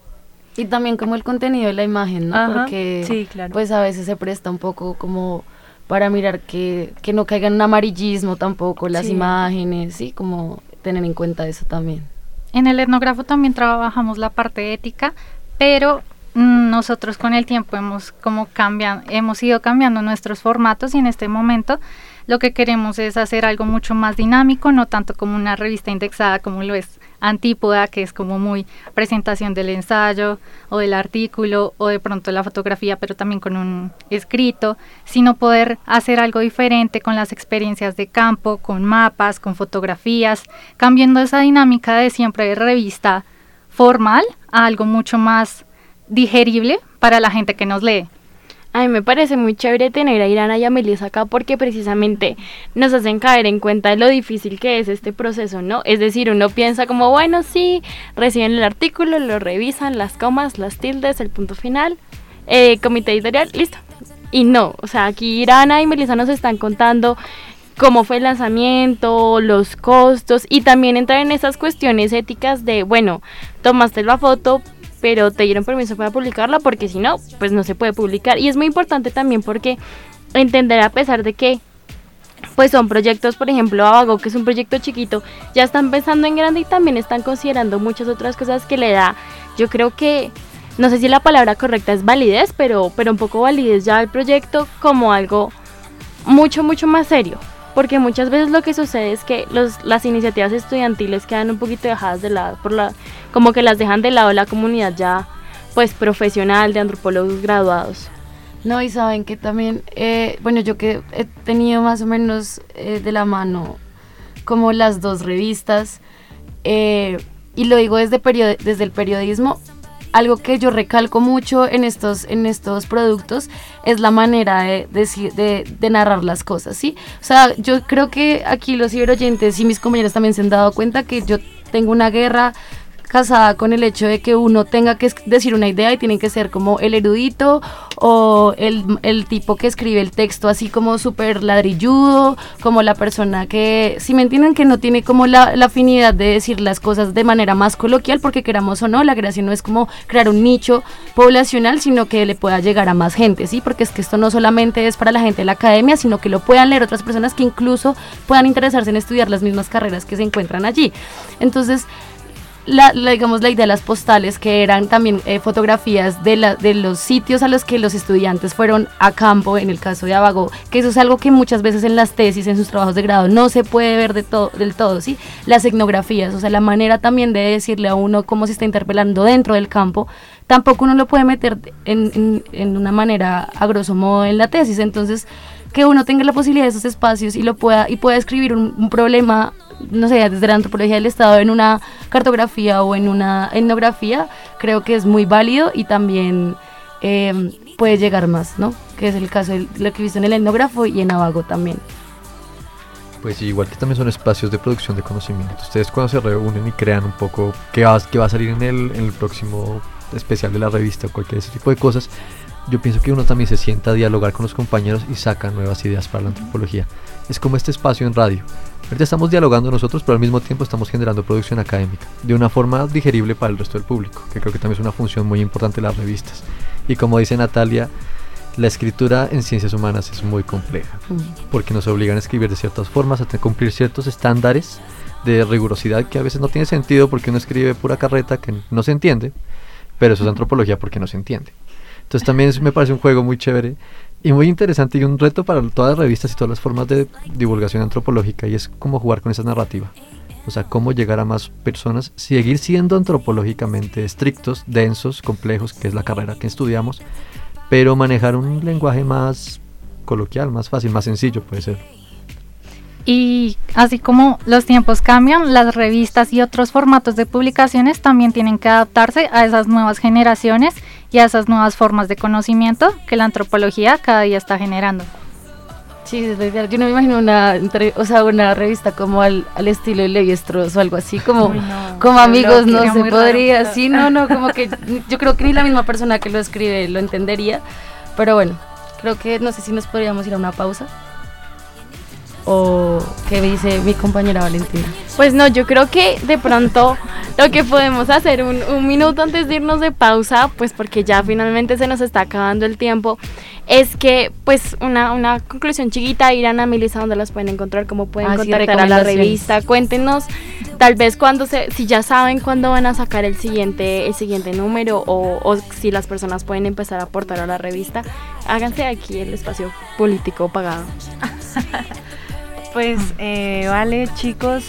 Y también como el contenido de la imagen, ¿no? Ajá, porque sí, claro. Pues a veces se presta un poco como para mirar que, que no caiga en un amarillismo tampoco las Sí. imágenes, sí, como tener en cuenta eso también. En el etnógrafo también trabajamos la parte ética, pero mm, nosotros con el tiempo hemos como cambian, hemos ido cambiando nuestros formatos y en este momento lo que queremos es hacer algo mucho más dinámico, no tanto como una revista indexada como lo es Antípoda, que es como muy presentación del ensayo o del artículo o de pronto la fotografía, pero también con un escrito, sino poder hacer algo diferente con las experiencias de campo, con mapas, con fotografías, cambiando esa dinámica de siempre de revista formal a algo mucho más digerible para la gente que nos lee. A mí me parece muy chévere tener a Irana y a Melissa acá porque precisamente nos hacen caer en cuenta de lo difícil que es este proceso, ¿no? Es decir, uno piensa como, bueno, sí, reciben el artículo, lo revisan, las comas, las tildes, el punto final, eh, comité editorial, listo. Y no, o sea, aquí Irana y Melissa nos están contando cómo fue el lanzamiento, los costos y también entrar en esas cuestiones éticas de, bueno, tomaste la foto, pero te dieron permiso para publicarla porque si no, pues no se puede publicar. Y es muy importante también porque entender, a pesar de que pues son proyectos, por ejemplo, Abago, que es un proyecto chiquito, ya están pensando en grande y también están considerando muchas otras cosas que le da, yo creo que, no sé si la palabra correcta es validez, pero, pero un poco validez ya al proyecto como algo mucho, mucho más serio. Porque muchas veces lo que sucede es que los, las iniciativas estudiantiles quedan un poquito dejadas de lado, por la, como que las dejan de lado la comunidad ya pues profesional de antropólogos graduados. No, y saben que también, eh, bueno, yo que he tenido más o menos eh, de la mano como las dos revistas, eh, y lo digo desde, period- desde el periodismo, algo que yo recalco mucho en estos, en estos productos es la manera de, de, de, de narrar las cosas, ¿sí? O sea, yo creo que aquí los ciberoyentes y mis compañeros también se han dado cuenta que yo tengo una guerra casada con el hecho de que uno tenga que decir una idea y tiene que ser como el erudito o el, el tipo que escribe el texto así como súper ladrilludo, como la persona que, si me entienden, que no tiene como la, la afinidad de decir las cosas de manera más coloquial, porque queramos o no, la gracia no es como crear un nicho poblacional, sino que le pueda llegar a más gente, ¿sí? Porque es que esto no solamente es para la gente de la academia, sino que lo puedan leer otras personas que incluso puedan interesarse en estudiar las mismas carreras que se encuentran allí. Entonces, La, la, digamos, la idea de las postales, que eran también eh, fotografías de, la, de los sitios a los que los estudiantes fueron a campo, en el caso de Abago, que eso es algo que muchas veces en las tesis, en sus trabajos de grado, no se puede ver de to- del todo, ¿sí? Las etnografías, o sea, la manera también de decirle a uno cómo se está interpelando dentro del campo, tampoco uno lo puede meter en, en, en una manera a grosso modo en la tesis. Entonces, que uno tenga la posibilidad de esos espacios y lo pueda y pueda escribir un, un problema, no sé, desde la antropología del Estado en una cartografía o en una etnografía, creo que es muy válido y también eh, puede llegar más, ¿no? Que es el caso de lo que he visto en el etnógrafo y en Abago también. Pues sí, igual que también son espacios de producción de conocimiento. Ustedes cuando se reúnen y crean un poco qué va, qué va a salir en el, en el próximo especial de la revista o cualquier ese tipo de cosas, yo pienso que uno también se sienta a dialogar con los compañeros y saca nuevas ideas para la antropología. Es como este espacio en radio. Ahorita estamos dialogando nosotros, pero al mismo tiempo estamos generando producción académica de una forma digerible para el resto del público, que creo que también es una función muy importante de las revistas. Y como dice Natalia, la escritura en ciencias humanas es muy compleja, porque nos obligan a escribir de ciertas formas, a cumplir ciertos estándares de rigurosidad que a veces no tiene sentido porque uno escribe pura carreta que no se entiende, pero eso es antropología porque no se entiende. Entonces también me parece un juego muy chévere y muy interesante y un reto para todas las revistas y todas las formas de divulgación antropológica, y es cómo jugar con esa narrativa. O sea, cómo llegar a más personas, seguir siendo antropológicamente estrictos, densos, complejos, que es la carrera que estudiamos, pero manejar un lenguaje más coloquial, más fácil, más sencillo puede ser. Y así como los tiempos cambian, las revistas y otros formatos de publicaciones también tienen que adaptarse a esas nuevas generaciones y a esas nuevas formas de conocimiento que la antropología cada día está generando. Sí, yo no me imagino una, o sea, una revista como al, al estilo de Levi Strauss o algo así, como, no, como amigos, no se podría, raro, sí, no, no, como que yo creo que ni la misma persona que lo escribe lo entendería, pero bueno, creo que no sé si nos podríamos ir a una pausa. ¿O qué dice mi compañera Valentina? Pues no, yo creo que de pronto lo que podemos hacer un, un minuto antes de irnos de pausa, pues porque ya finalmente se nos está acabando el tiempo, es que pues una, una conclusión chiquita, irán a Melissa, donde las pueden encontrar, cómo pueden ah, contactar sí, a la revista, cuéntenos tal vez cuándo se, si ya saben cuándo van a sacar el siguiente, el siguiente número o, o si las personas pueden empezar a aportar a la revista, háganse aquí el espacio político pagado. Pues eh, vale, chicos,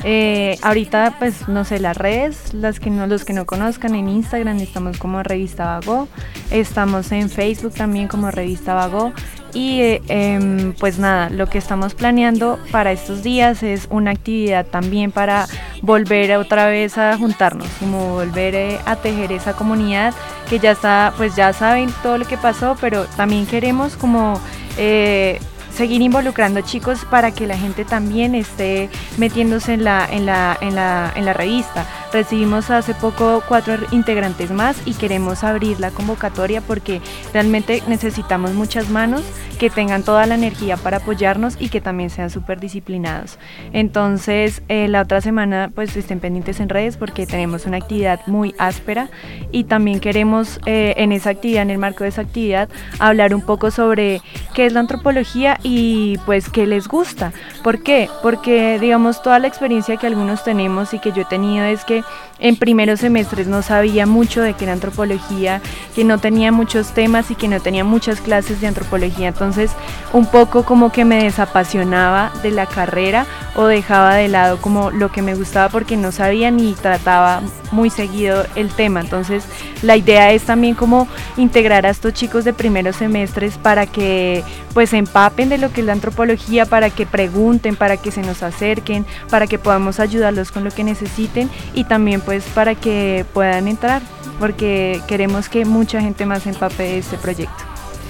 eh, ahorita pues no sé, las redes, las que no, los que no conozcan, en Instagram estamos como Revista Vago, estamos en Facebook también como Revista Vago y eh, eh, pues nada, lo que estamos planeando para estos días es una actividad también para volver otra vez a juntarnos, como volver eh, a tejer esa comunidad que ya está, pues ya saben todo lo que pasó, pero también queremos como... Eh, seguir involucrando chicos para que la gente también esté metiéndose en la, en la, en la, en la revista. Recibimos hace poco cuatro integrantes más y queremos abrir la convocatoria porque realmente necesitamos muchas manos que tengan toda la energía para apoyarnos y que también sean súper disciplinados. Entonces eh, la otra semana pues estén pendientes en redes porque tenemos una actividad muy áspera y también queremos eh, en esa actividad, en el marco de esa actividad, hablar un poco sobre qué es la antropología y pues qué les gusta. ¿Por qué? Porque digamos toda la experiencia que algunos tenemos y que yo he tenido es que en primeros semestres no sabía mucho de qué era antropología, que no tenía muchos temas y que no tenía muchas clases de antropología, entonces un poco como que me desapasionaba de la carrera o dejaba de lado como lo que me gustaba porque no sabía ni trataba muy seguido el tema. Entonces la idea es también como integrar a estos chicos de primeros semestres para que pues se empapen de lo que es la antropología, para que pregunten, para que se nos acerquen, para que podamos ayudarlos con lo que necesiten y también pues para que puedan entrar, porque queremos que mucha gente más se empape de este proyecto.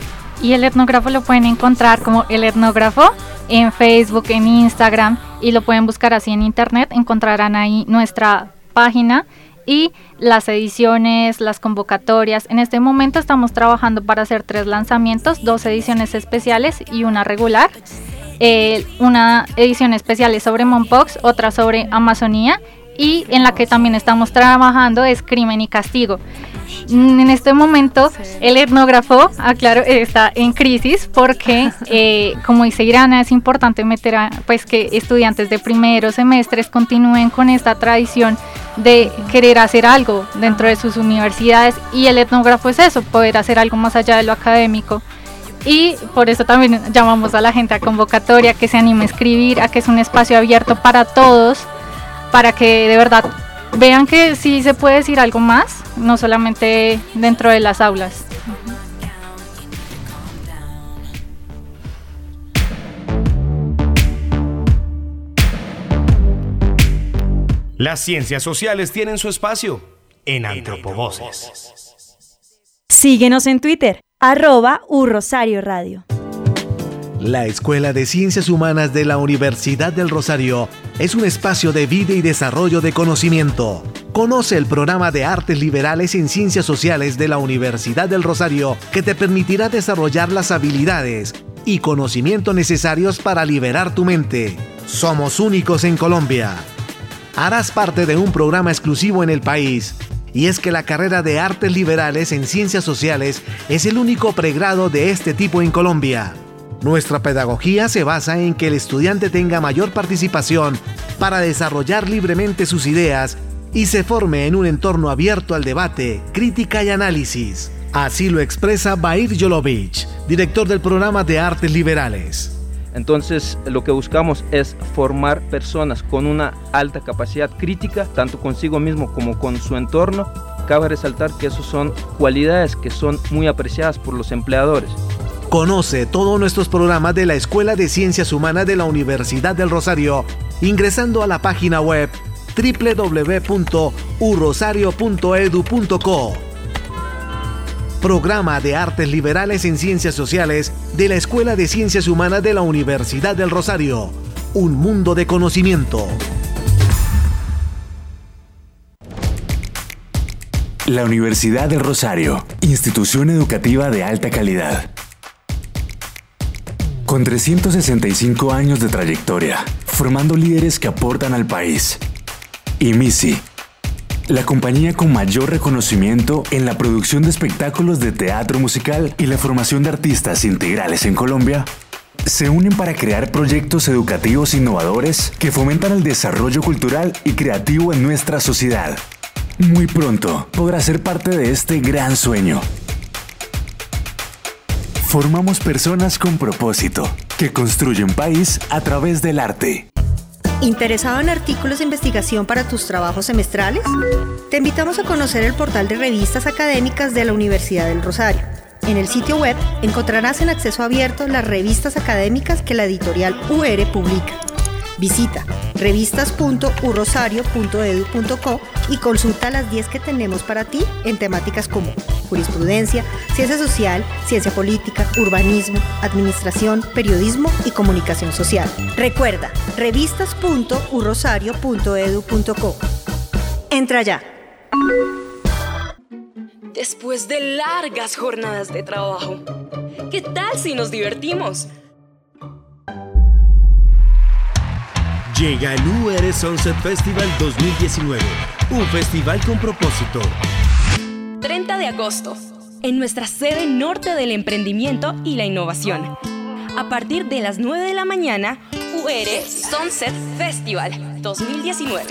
Y el etnógrafo lo pueden encontrar como el etnógrafo en Facebook, en Instagram, y lo pueden buscar así en internet, encontrarán ahí nuestra página y las ediciones, las convocatorias. En este momento estamos trabajando para hacer tres lanzamientos, dos ediciones especiales y una regular. Eh, una edición especial es sobre Mompox, otra sobre Amazonía, y en la que también estamos trabajando es Crimen y Castigo. En este momento el etnógrafo, aclaro, está en crisis porque, eh, como dice Irana, es importante meter a, pues que estudiantes de primeros semestres continúen con esta tradición de querer hacer algo dentro de sus universidades, y el etnógrafo es eso, poder hacer algo más allá de lo académico. Y por eso también llamamos a la gente a convocatoria, que se anime a escribir, a que es un espacio abierto para todos, para que de verdad vean que sí se puede decir algo más, no solamente dentro de las aulas. Las ciencias sociales tienen su espacio en Antropovoces. Síguenos en Twitter, arroba Urrosario Radio. La Escuela de Ciencias Humanas de la Universidad del Rosario es un espacio de vida y desarrollo de conocimiento. Conoce el programa de Artes Liberales en Ciencias Sociales de la Universidad del Rosario que te permitirá desarrollar las habilidades y conocimientos necesarios para liberar tu mente. Somos únicos en Colombia. Harás parte de un programa exclusivo en el país. Y es que la carrera de Artes Liberales en Ciencias Sociales es el único pregrado de este tipo en Colombia. Nuestra pedagogía se basa en que el estudiante tenga mayor participación para desarrollar libremente sus ideas y se forme en un entorno abierto al debate, crítica y análisis. Así lo expresa Bair Yolovich, director del programa de Artes Liberales. Entonces, lo que buscamos es formar personas con una alta capacidad crítica, tanto consigo mismo como con su entorno. Cabe resaltar que esas son cualidades que son muy apreciadas por los empleadores. Conoce todos nuestros programas de la Escuela de Ciencias Humanas de la Universidad del Rosario ingresando a la página web doble u doble u doble u punto u rosario punto edu punto co. Programa de Artes Liberales en Ciencias Sociales de la Escuela de Ciencias Humanas de la Universidad del Rosario. Un mundo de conocimiento. La Universidad del Rosario, institución educativa de alta calidad. Con trescientos sesenta y cinco años de trayectoria, formando líderes que aportan al país. Y Misi, la compañía con mayor reconocimiento en la producción de espectáculos de teatro musical y la formación de artistas integrales en Colombia, se unen para crear proyectos educativos innovadores que fomentan el desarrollo cultural y creativo en nuestra sociedad. Muy pronto podrás ser parte de este gran sueño. Formamos personas con propósito, que construyen país a través del arte. ¿Interesado en artículos de investigación para tus trabajos semestrales? Te invitamos a conocer el portal de revistas académicas de la Universidad del Rosario. En el sitio web encontrarás en acceso abierto las revistas académicas que la editorial U R publica. Visita revistas punto u rosario punto e d u punto co y consulta las diez que tenemos para ti en temáticas como jurisprudencia, ciencia social, ciencia política, urbanismo, administración, periodismo y comunicación social. Recuerda, revistas punto u rosario punto e d u punto co. Entra ya. Después de largas jornadas de trabajo, ¿qué tal si nos divertimos? Llega el U R Sunset Festival dos mil diecinueve, un festival con propósito. treinta de agosto, en nuestra sede norte del emprendimiento y la innovación. A partir de las nueve de la mañana, U R Sunset Festival dos mil diecinueve.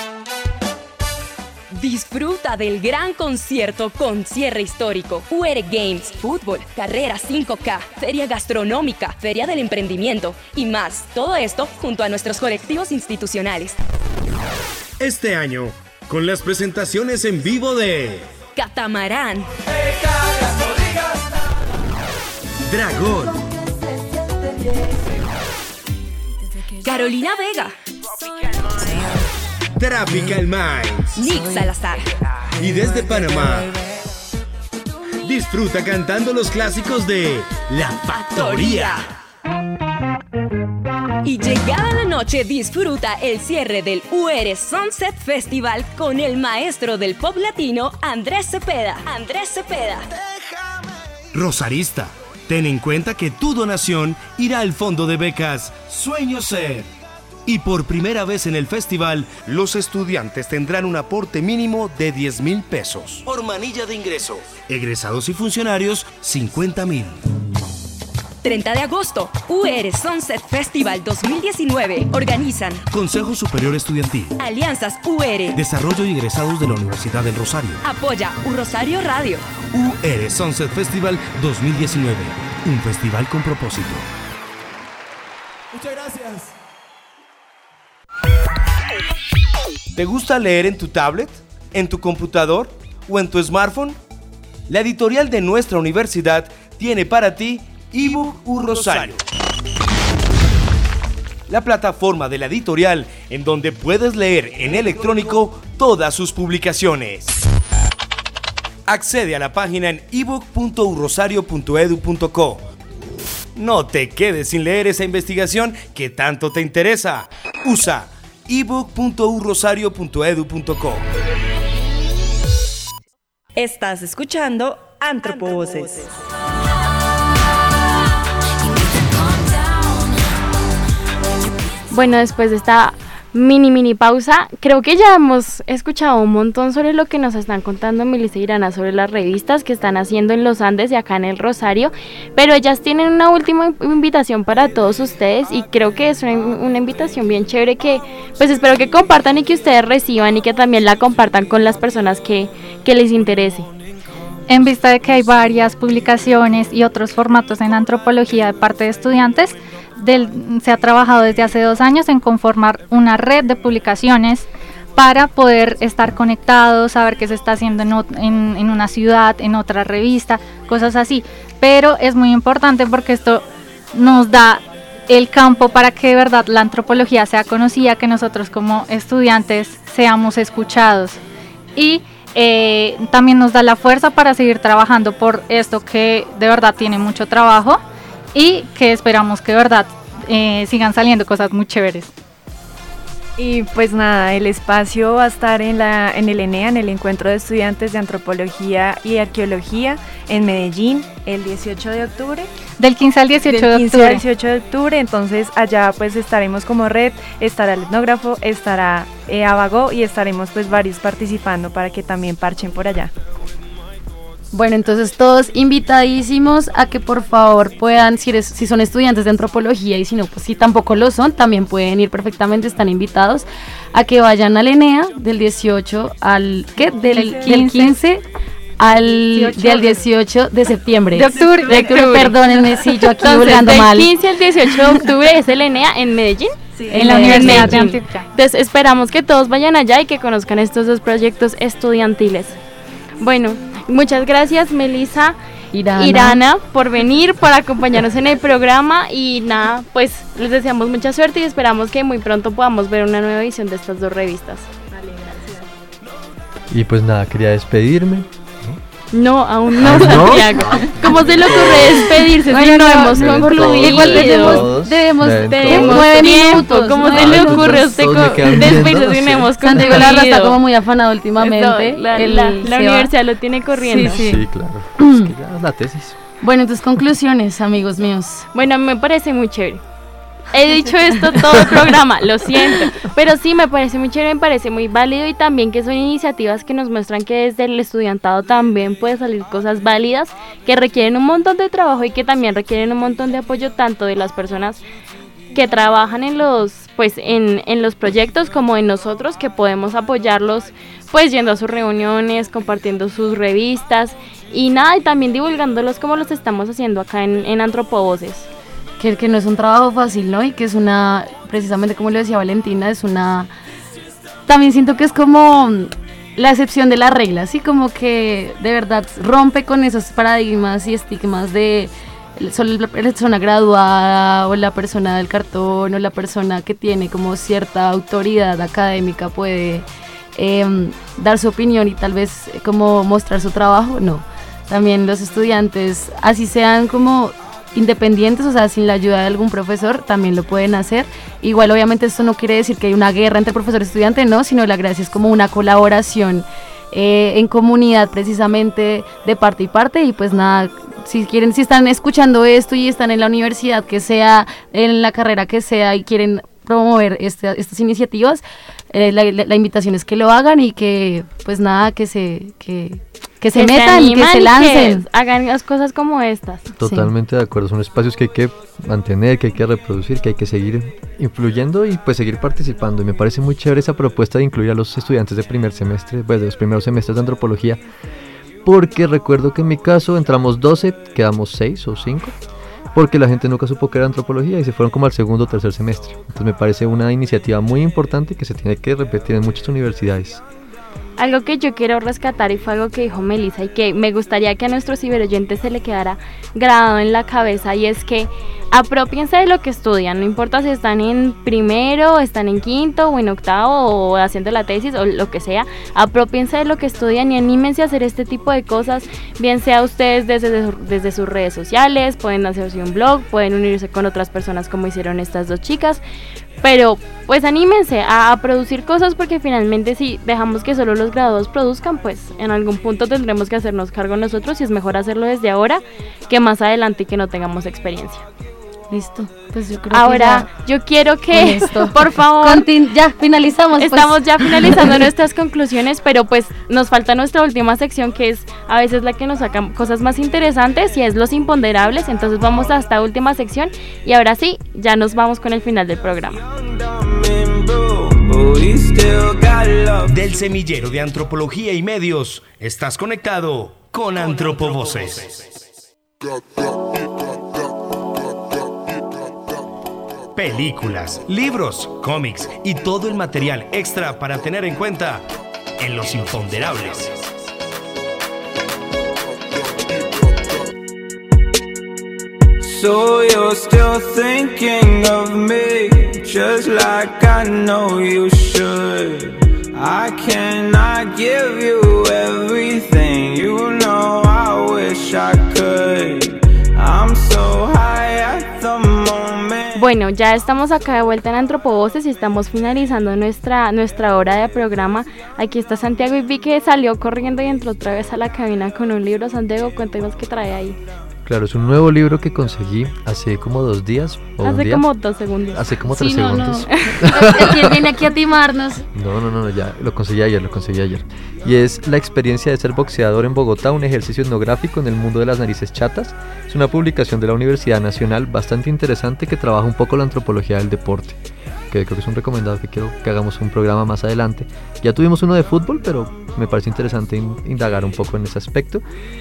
Disfruta del gran concierto con cierre histórico, U R Games, fútbol, carrera cinco K, feria gastronómica, feria del emprendimiento y más. Todo esto junto a nuestros colectivos institucionales. Este año, con las presentaciones en vivo de Catamarán, Dragón, Carolina Vega, Tropical Minds, Nick Salazar. Y desde Panamá, disfruta cantando los clásicos de La Factoría. Y llegada la noche, disfruta el cierre del U R Sunset Festival con el maestro del pop latino, Andrés Cepeda. Andrés Cepeda. Rosarista, ten en cuenta que tu donación irá al fondo de becas Sueño Ser. Y por primera vez en el festival, los estudiantes tendrán un aporte mínimo de diez mil pesos por manilla de ingreso. Egresados y funcionarios, cincuenta mil. treinta de agosto, U R Sunset Festival dos mil diecinueve. Organizan Consejo Superior Estudiantil, Alianzas U R, Desarrollo y Egresados de la Universidad del Rosario. Apoya U Rosario Radio. U R Sunset Festival dos mil diecinueve, un festival con propósito. Muchas gracias. ¿Te gusta leer en tu tablet, en tu computador o en tu smartphone? La editorial de nuestra universidad tiene para ti ebook U Rosario, la plataforma de la editorial en donde puedes leer en electrónico todas sus publicaciones. Accede a la página en ebook punto u rosario punto e d u punto co. No te quedes sin leer esa investigación que tanto te interesa. Usa ebook punto u rosario punto e d u punto co. Estás escuchando Antropovoces. Bueno, después de esta mini mini pausa, creo que ya hemos escuchado un montón sobre lo que nos están contando Melissa y Irana sobre las revistas que están haciendo en los Andes y acá en el Rosario, pero ellas tienen una última invitación para todos ustedes y creo que es una, una invitación bien chévere que pues espero que compartan y que ustedes reciban y que también la compartan con las personas que, que les interese. En vista de que hay varias publicaciones y otros formatos en antropología de parte de estudiantes, del, se ha trabajado desde hace dos años en conformar una red de publicaciones para poder estar conectados, saber qué se está haciendo en, en, en una ciudad, en otra revista, cosas así. Pero es muy importante porque esto nos da el campo para que de verdad la antropología sea conocida, que nosotros como estudiantes seamos escuchados. Y eh, también nos da la fuerza para seguir trabajando por esto que de verdad tiene mucho trabajo y que esperamos que de verdad eh, sigan saliendo cosas muy chéveres. Y pues nada, el espacio va a estar en, la, en el ENEA, en el Encuentro de Estudiantes de Antropología y Arqueología en Medellín, el dieciocho de octubre. Del quince al dieciocho Del de quince octubre. al dieciocho de octubre, entonces allá pues estaremos como red, estará el etnógrafo, estará eh, Abago y estaremos pues varios participando para que también parchen por allá. Bueno, entonces todos invitadísimos a que por favor puedan, si, eres, si son estudiantes de antropología y si no, pues si tampoco lo son, también pueden ir perfectamente, están invitados a que vayan al ENEA del dieciocho al, ¿qué? Del, del quince al, del dieciocho de septiembre. De octubre. De octubre, perdónenme, si yo aquí volando mal. Del quince al dieciocho de octubre es el ENEA en Medellín. Sí, en la Universidad de Antioquia. Entonces esperamos que todos vayan allá y que conozcan estos dos proyectos estudiantiles. Bueno, muchas gracias Melissa, Irana. Irana, por venir, por acompañarnos en el programa y nada, pues les deseamos mucha suerte y esperamos que muy pronto podamos ver una nueva edición de estas dos revistas. Vale, gracias. Y pues nada, quería despedirme. No, aún no, Santiago. ¿Cómo se le ocurre despedirse bueno, si no, no hemos no, concluido? Igual debemos, debemos, debemos nueve minutos. ¿Cómo se le ocurre a usted despedirse si no hemos concluido? Santiago la verdad está como muy afanado últimamente. No, la, la, la universidad lo tiene corriendo. Sí, sí. sí claro. Es que ya la tesis. Bueno, entonces conclusiones, amigos míos. Bueno, me parece muy chévere. He dicho esto todo el programa, lo siento, pero sí me parece muy chévere, me parece muy válido y también que son iniciativas que nos muestran que desde el estudiantado también puede salir cosas válidas que requieren un montón de trabajo y que también requieren un montón de apoyo tanto de las personas que trabajan en los pues en, en los proyectos como en nosotros que podemos apoyarlos pues yendo a sus reuniones, compartiendo sus revistas y nada, y también divulgándolos como los estamos haciendo acá en, en Antropovoces. Que, que no es un trabajo fácil, ¿no? Y que es una, precisamente como lo decía Valentina, es una, también siento que es como la excepción de la regla, ¿sí? Como que de verdad rompe con esos paradigmas y estigmas de solo la persona graduada o la persona del cartón o la persona que tiene como cierta autoridad académica puede eh, dar su opinión y tal vez como mostrar su trabajo, no. También los estudiantes, así sean como independientes, o sea, sin la ayuda de algún profesor, también lo pueden hacer. Igual, obviamente, esto no quiere decir que hay una guerra entre profesor y estudiante, no, sino la gracia es como una colaboración eh, en comunidad, precisamente, de parte y parte. Y pues nada, si quieren, si están escuchando esto y están en la universidad, que sea, en la carrera que sea, y quieren promover este, estas iniciativas, eh, la, la, la invitación es que lo hagan y que, pues nada, que se... que que se que metan, se que se lancen, que hagan las cosas como estas. Totalmente sí. De acuerdo, son espacios que hay que mantener, que hay que reproducir, que hay que seguir influyendo y pues seguir participando. Y me parece muy chévere esa propuesta de incluir a los estudiantes de primer semestre, pues de los primeros semestres de antropología, porque recuerdo que en mi caso entramos doce, quedamos seis o cinco, porque la gente nunca supo que era antropología y se fueron como al segundo o tercer semestre. Entonces me parece una iniciativa muy importante que se tiene que repetir en muchas universidades. Algo que yo quiero rescatar y fue algo que dijo Melissa y que me gustaría que a nuestros ciberoyentes se le quedara grabado en la cabeza, y es que apropiense de lo que estudian, no importa si están en primero, están en quinto o en octavo o haciendo la tesis o lo que sea, apropiense de lo que estudian y anímense a hacer este tipo de cosas, bien sea ustedes desde, desde sus redes sociales, pueden hacerse un blog, pueden unirse con otras personas como hicieron estas dos chicas, pero pues anímense a, a producir cosas, porque finalmente si dejamos que solo los graduados produzcan, pues en algún punto tendremos que hacernos cargo nosotros y es mejor hacerlo desde ahora que más adelante y que no tengamos experiencia. Listo, pues yo creo ahora que ya yo quiero que por favor Contin- ya finalizamos estamos pues. ya finalizando nuestras conclusiones, pero pues nos falta nuestra última sección, que es a veces la que nos saca cosas más interesantes y es los imponderables. Entonces vamos a esta última sección y ahora sí, ya nos vamos con el final del programa. Del semillero de antropología y medios, estás conectado con Antropovoces. Películas, libros, cómics y todo el material extra para tener en cuenta en Los Imponderables. So you're still thinking of me, just like I know you should. I cannot give you everything. You know I wish I could. I'm so high at the moment. Bueno, ya estamos acá de vuelta en Antropovoces y estamos finalizando nuestra, nuestra hora de programa. Aquí está Santiago y vi que salió corriendo y entró otra vez a la cabina con un libro. Santiago, cuéntanos qué trae ahí. Claro, es un nuevo libro que conseguí hace como dos días. ¿O hace un día? como dos segundos. Hace como tres sí, no, segundos. No. Él viene aquí a timarnos. No, no, no, ya lo conseguí ayer, lo conseguí ayer. Y es La experiencia de ser boxeador en Bogotá, un ejercicio etnográfico en el mundo de las narices chatas. Es una publicación de la Universidad Nacional bastante interesante que trabaja un poco la antropología del deporte, que creo que es un recomendado que quiero que hagamos un programa más adelante. Ya tuvimos uno de fútbol, pero me parece interesante indagar un poco en ese aspecto.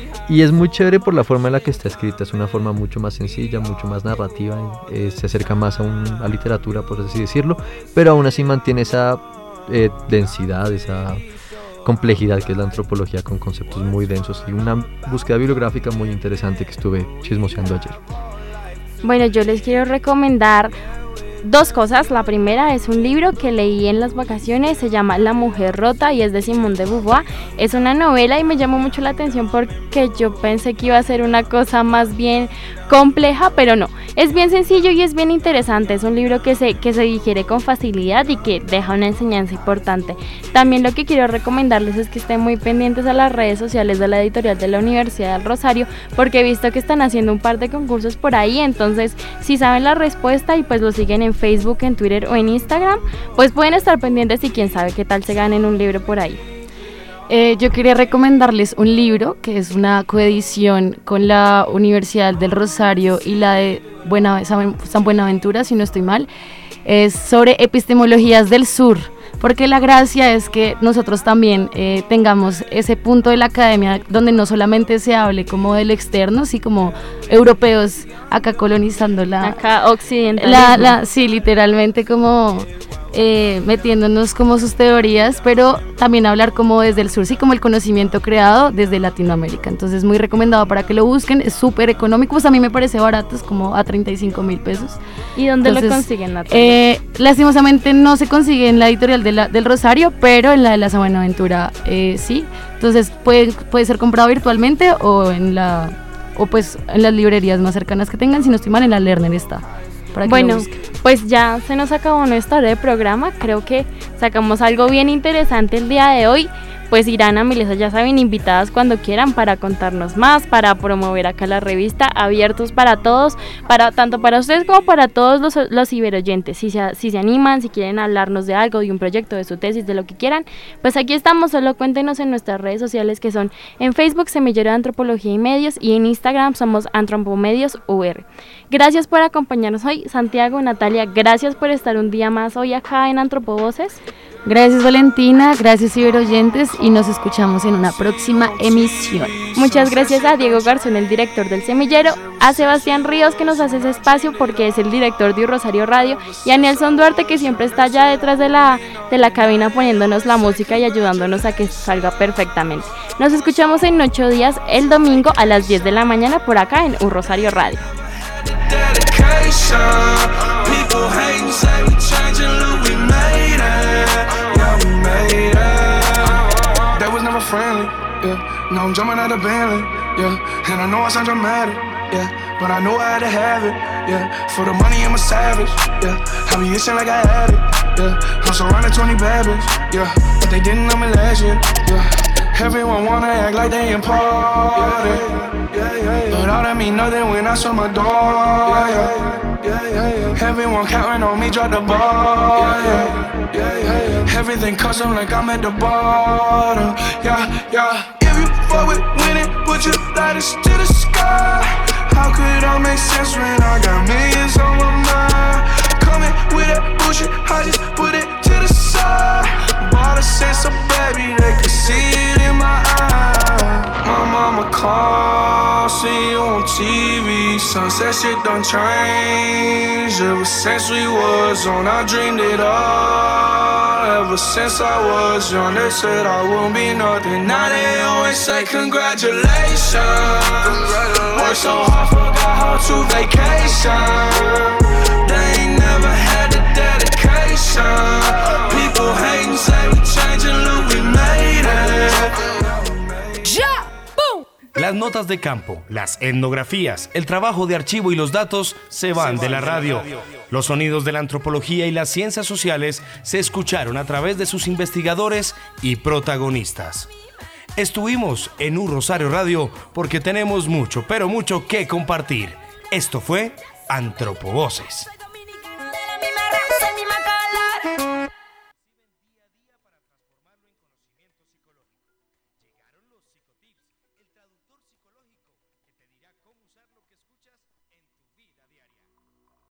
Y es muy chévere por la forma en la que está escrita, es una forma mucho más sencilla, mucho más narrativa, eh, se acerca más a una literatura, por así decirlo, pero aún así mantiene esa eh, densidad, esa complejidad que es la antropología, con conceptos muy densos y una búsqueda bibliográfica muy interesante que estuve chismoseando ayer. Bueno, yo les quiero recomendar dos cosas. La primera es un libro que leí en las vacaciones, se llama La mujer rota y es de Simone de Beauvoir. Es una novela y me llamó mucho la atención porque yo pensé que iba a ser una cosa más bien compleja, pero no, es bien sencillo y es bien interesante. Es un libro que se, que se digiere con facilidad y que deja una enseñanza importante. También lo que quiero recomendarles es que estén muy pendientes a las redes sociales de la editorial de la Universidad del Rosario, porque he visto que están haciendo un par de concursos por ahí. Entonces, si saben la respuesta y pues lo siguen en Facebook, en Twitter o en Instagram, pues pueden estar pendientes y quién sabe qué tal se ganen un libro por ahí. Eh, yo quería recomendarles un libro que es una coedición con la Universidad del Rosario y la de Buena, San Buenaventura, si no estoy mal. Es sobre epistemologías del sur, porque la gracia es que nosotros también eh, tengamos ese punto de la academia donde no solamente se hable como del externo, sí, como europeos acá colonizando la... Acá occidental. La, la, sí, literalmente como... Eh, metiéndonos como sus teorías, pero también hablar como desde el sur, sí, como el conocimiento creado desde Latinoamérica. Entonces muy recomendado para que lo busquen, es súper económico, pues a mí me parece barato, es como a treinta y cinco mil pesos. ¿Y dónde Entonces, lo consiguen, Natalia? Eh, lastimosamente no se consigue en la editorial de la, del Rosario, pero en la de la San Buenaventura eh, sí. Entonces puede, puede ser comprado virtualmente o en la o pues en las librerías más cercanas que tengan. Si no estoy mal, en la Lerner está. Bueno, pues ya se nos acabó nuestra hora de programa. Creo que sacamos algo bien interesante el día de hoy. Pues Irana, Melissa, ya saben, invitadas cuando quieran para contarnos más, para promover acá la revista, abiertos para todos, para tanto para ustedes como para todos los, los ciberoyentes. Si se, si se animan, si quieren hablarnos de algo, de un proyecto, de su tesis, de lo que quieran, pues aquí estamos. Solo cuéntenos en nuestras redes sociales, que son en Facebook Semillero de Antropología y Medios, y en Instagram somos Antropomedios U R. Gracias por acompañarnos hoy, Santiago, Natalia, gracias por estar un día más hoy acá en Antropovoces. Gracias, Valentina, gracias, ciberoyentes, y nos escuchamos en una próxima emisión. Muchas gracias a Diego Garzón, el director del Semillero, a Sebastián Ríos, que nos hace ese espacio porque es el director de Rosario Radio, y a Nelson Duarte, que siempre está allá detrás de la, de la cabina poniéndonos la música y ayudándonos a que salga perfectamente. Nos escuchamos en ocho días, el domingo a las diez de la mañana por acá en Rosario Radio. People hate and say we changing, look, we made it. Yeah, we made it. That was never friendly, yeah. Now I'm jumping out of Bentley, yeah. And I know I sound dramatic, yeah. But I know I had to have it, yeah. For the money, I'm a savage, yeah. I be itching like I had it, yeah. I'm surrounded twenty bad bitches, yeah. But they didn't know me last year, yeah. Everyone wanna act like they important, yeah, yeah, yeah, yeah. But all that mean nothing when I saw my door, yeah, yeah, yeah, yeah, yeah. Everyone counting on me, drop the ball, yeah, yeah, yeah, yeah, yeah. Everything custom like I'm at the bottom, yeah, yeah. If you fuck with winning, put your lighters to the sky. How could I make sense when I got millions on my mind? Coming with that bullshit, I just put it to the side. Bought a sense of baby, they could see it in my eyes. My mama called, see you on T V. Sunset shit done changed. Ever since we was on, I dreamed it all. Ever since I was young, they said I won't be nothing. Now they always say congratulations. Worked so hard, forgot how to vacation. They ain't never had the dedication. People hate and say we changing. notas de campo, las etnografías, el trabajo de archivo y los datos se van de la radio. Los sonidos de la antropología y las ciencias sociales se escucharon a través de sus investigadores y protagonistas. Estuvimos en Un Rosario Radio porque tenemos mucho, pero mucho que compartir. Esto fue Antropovoces. De la misma raza, misma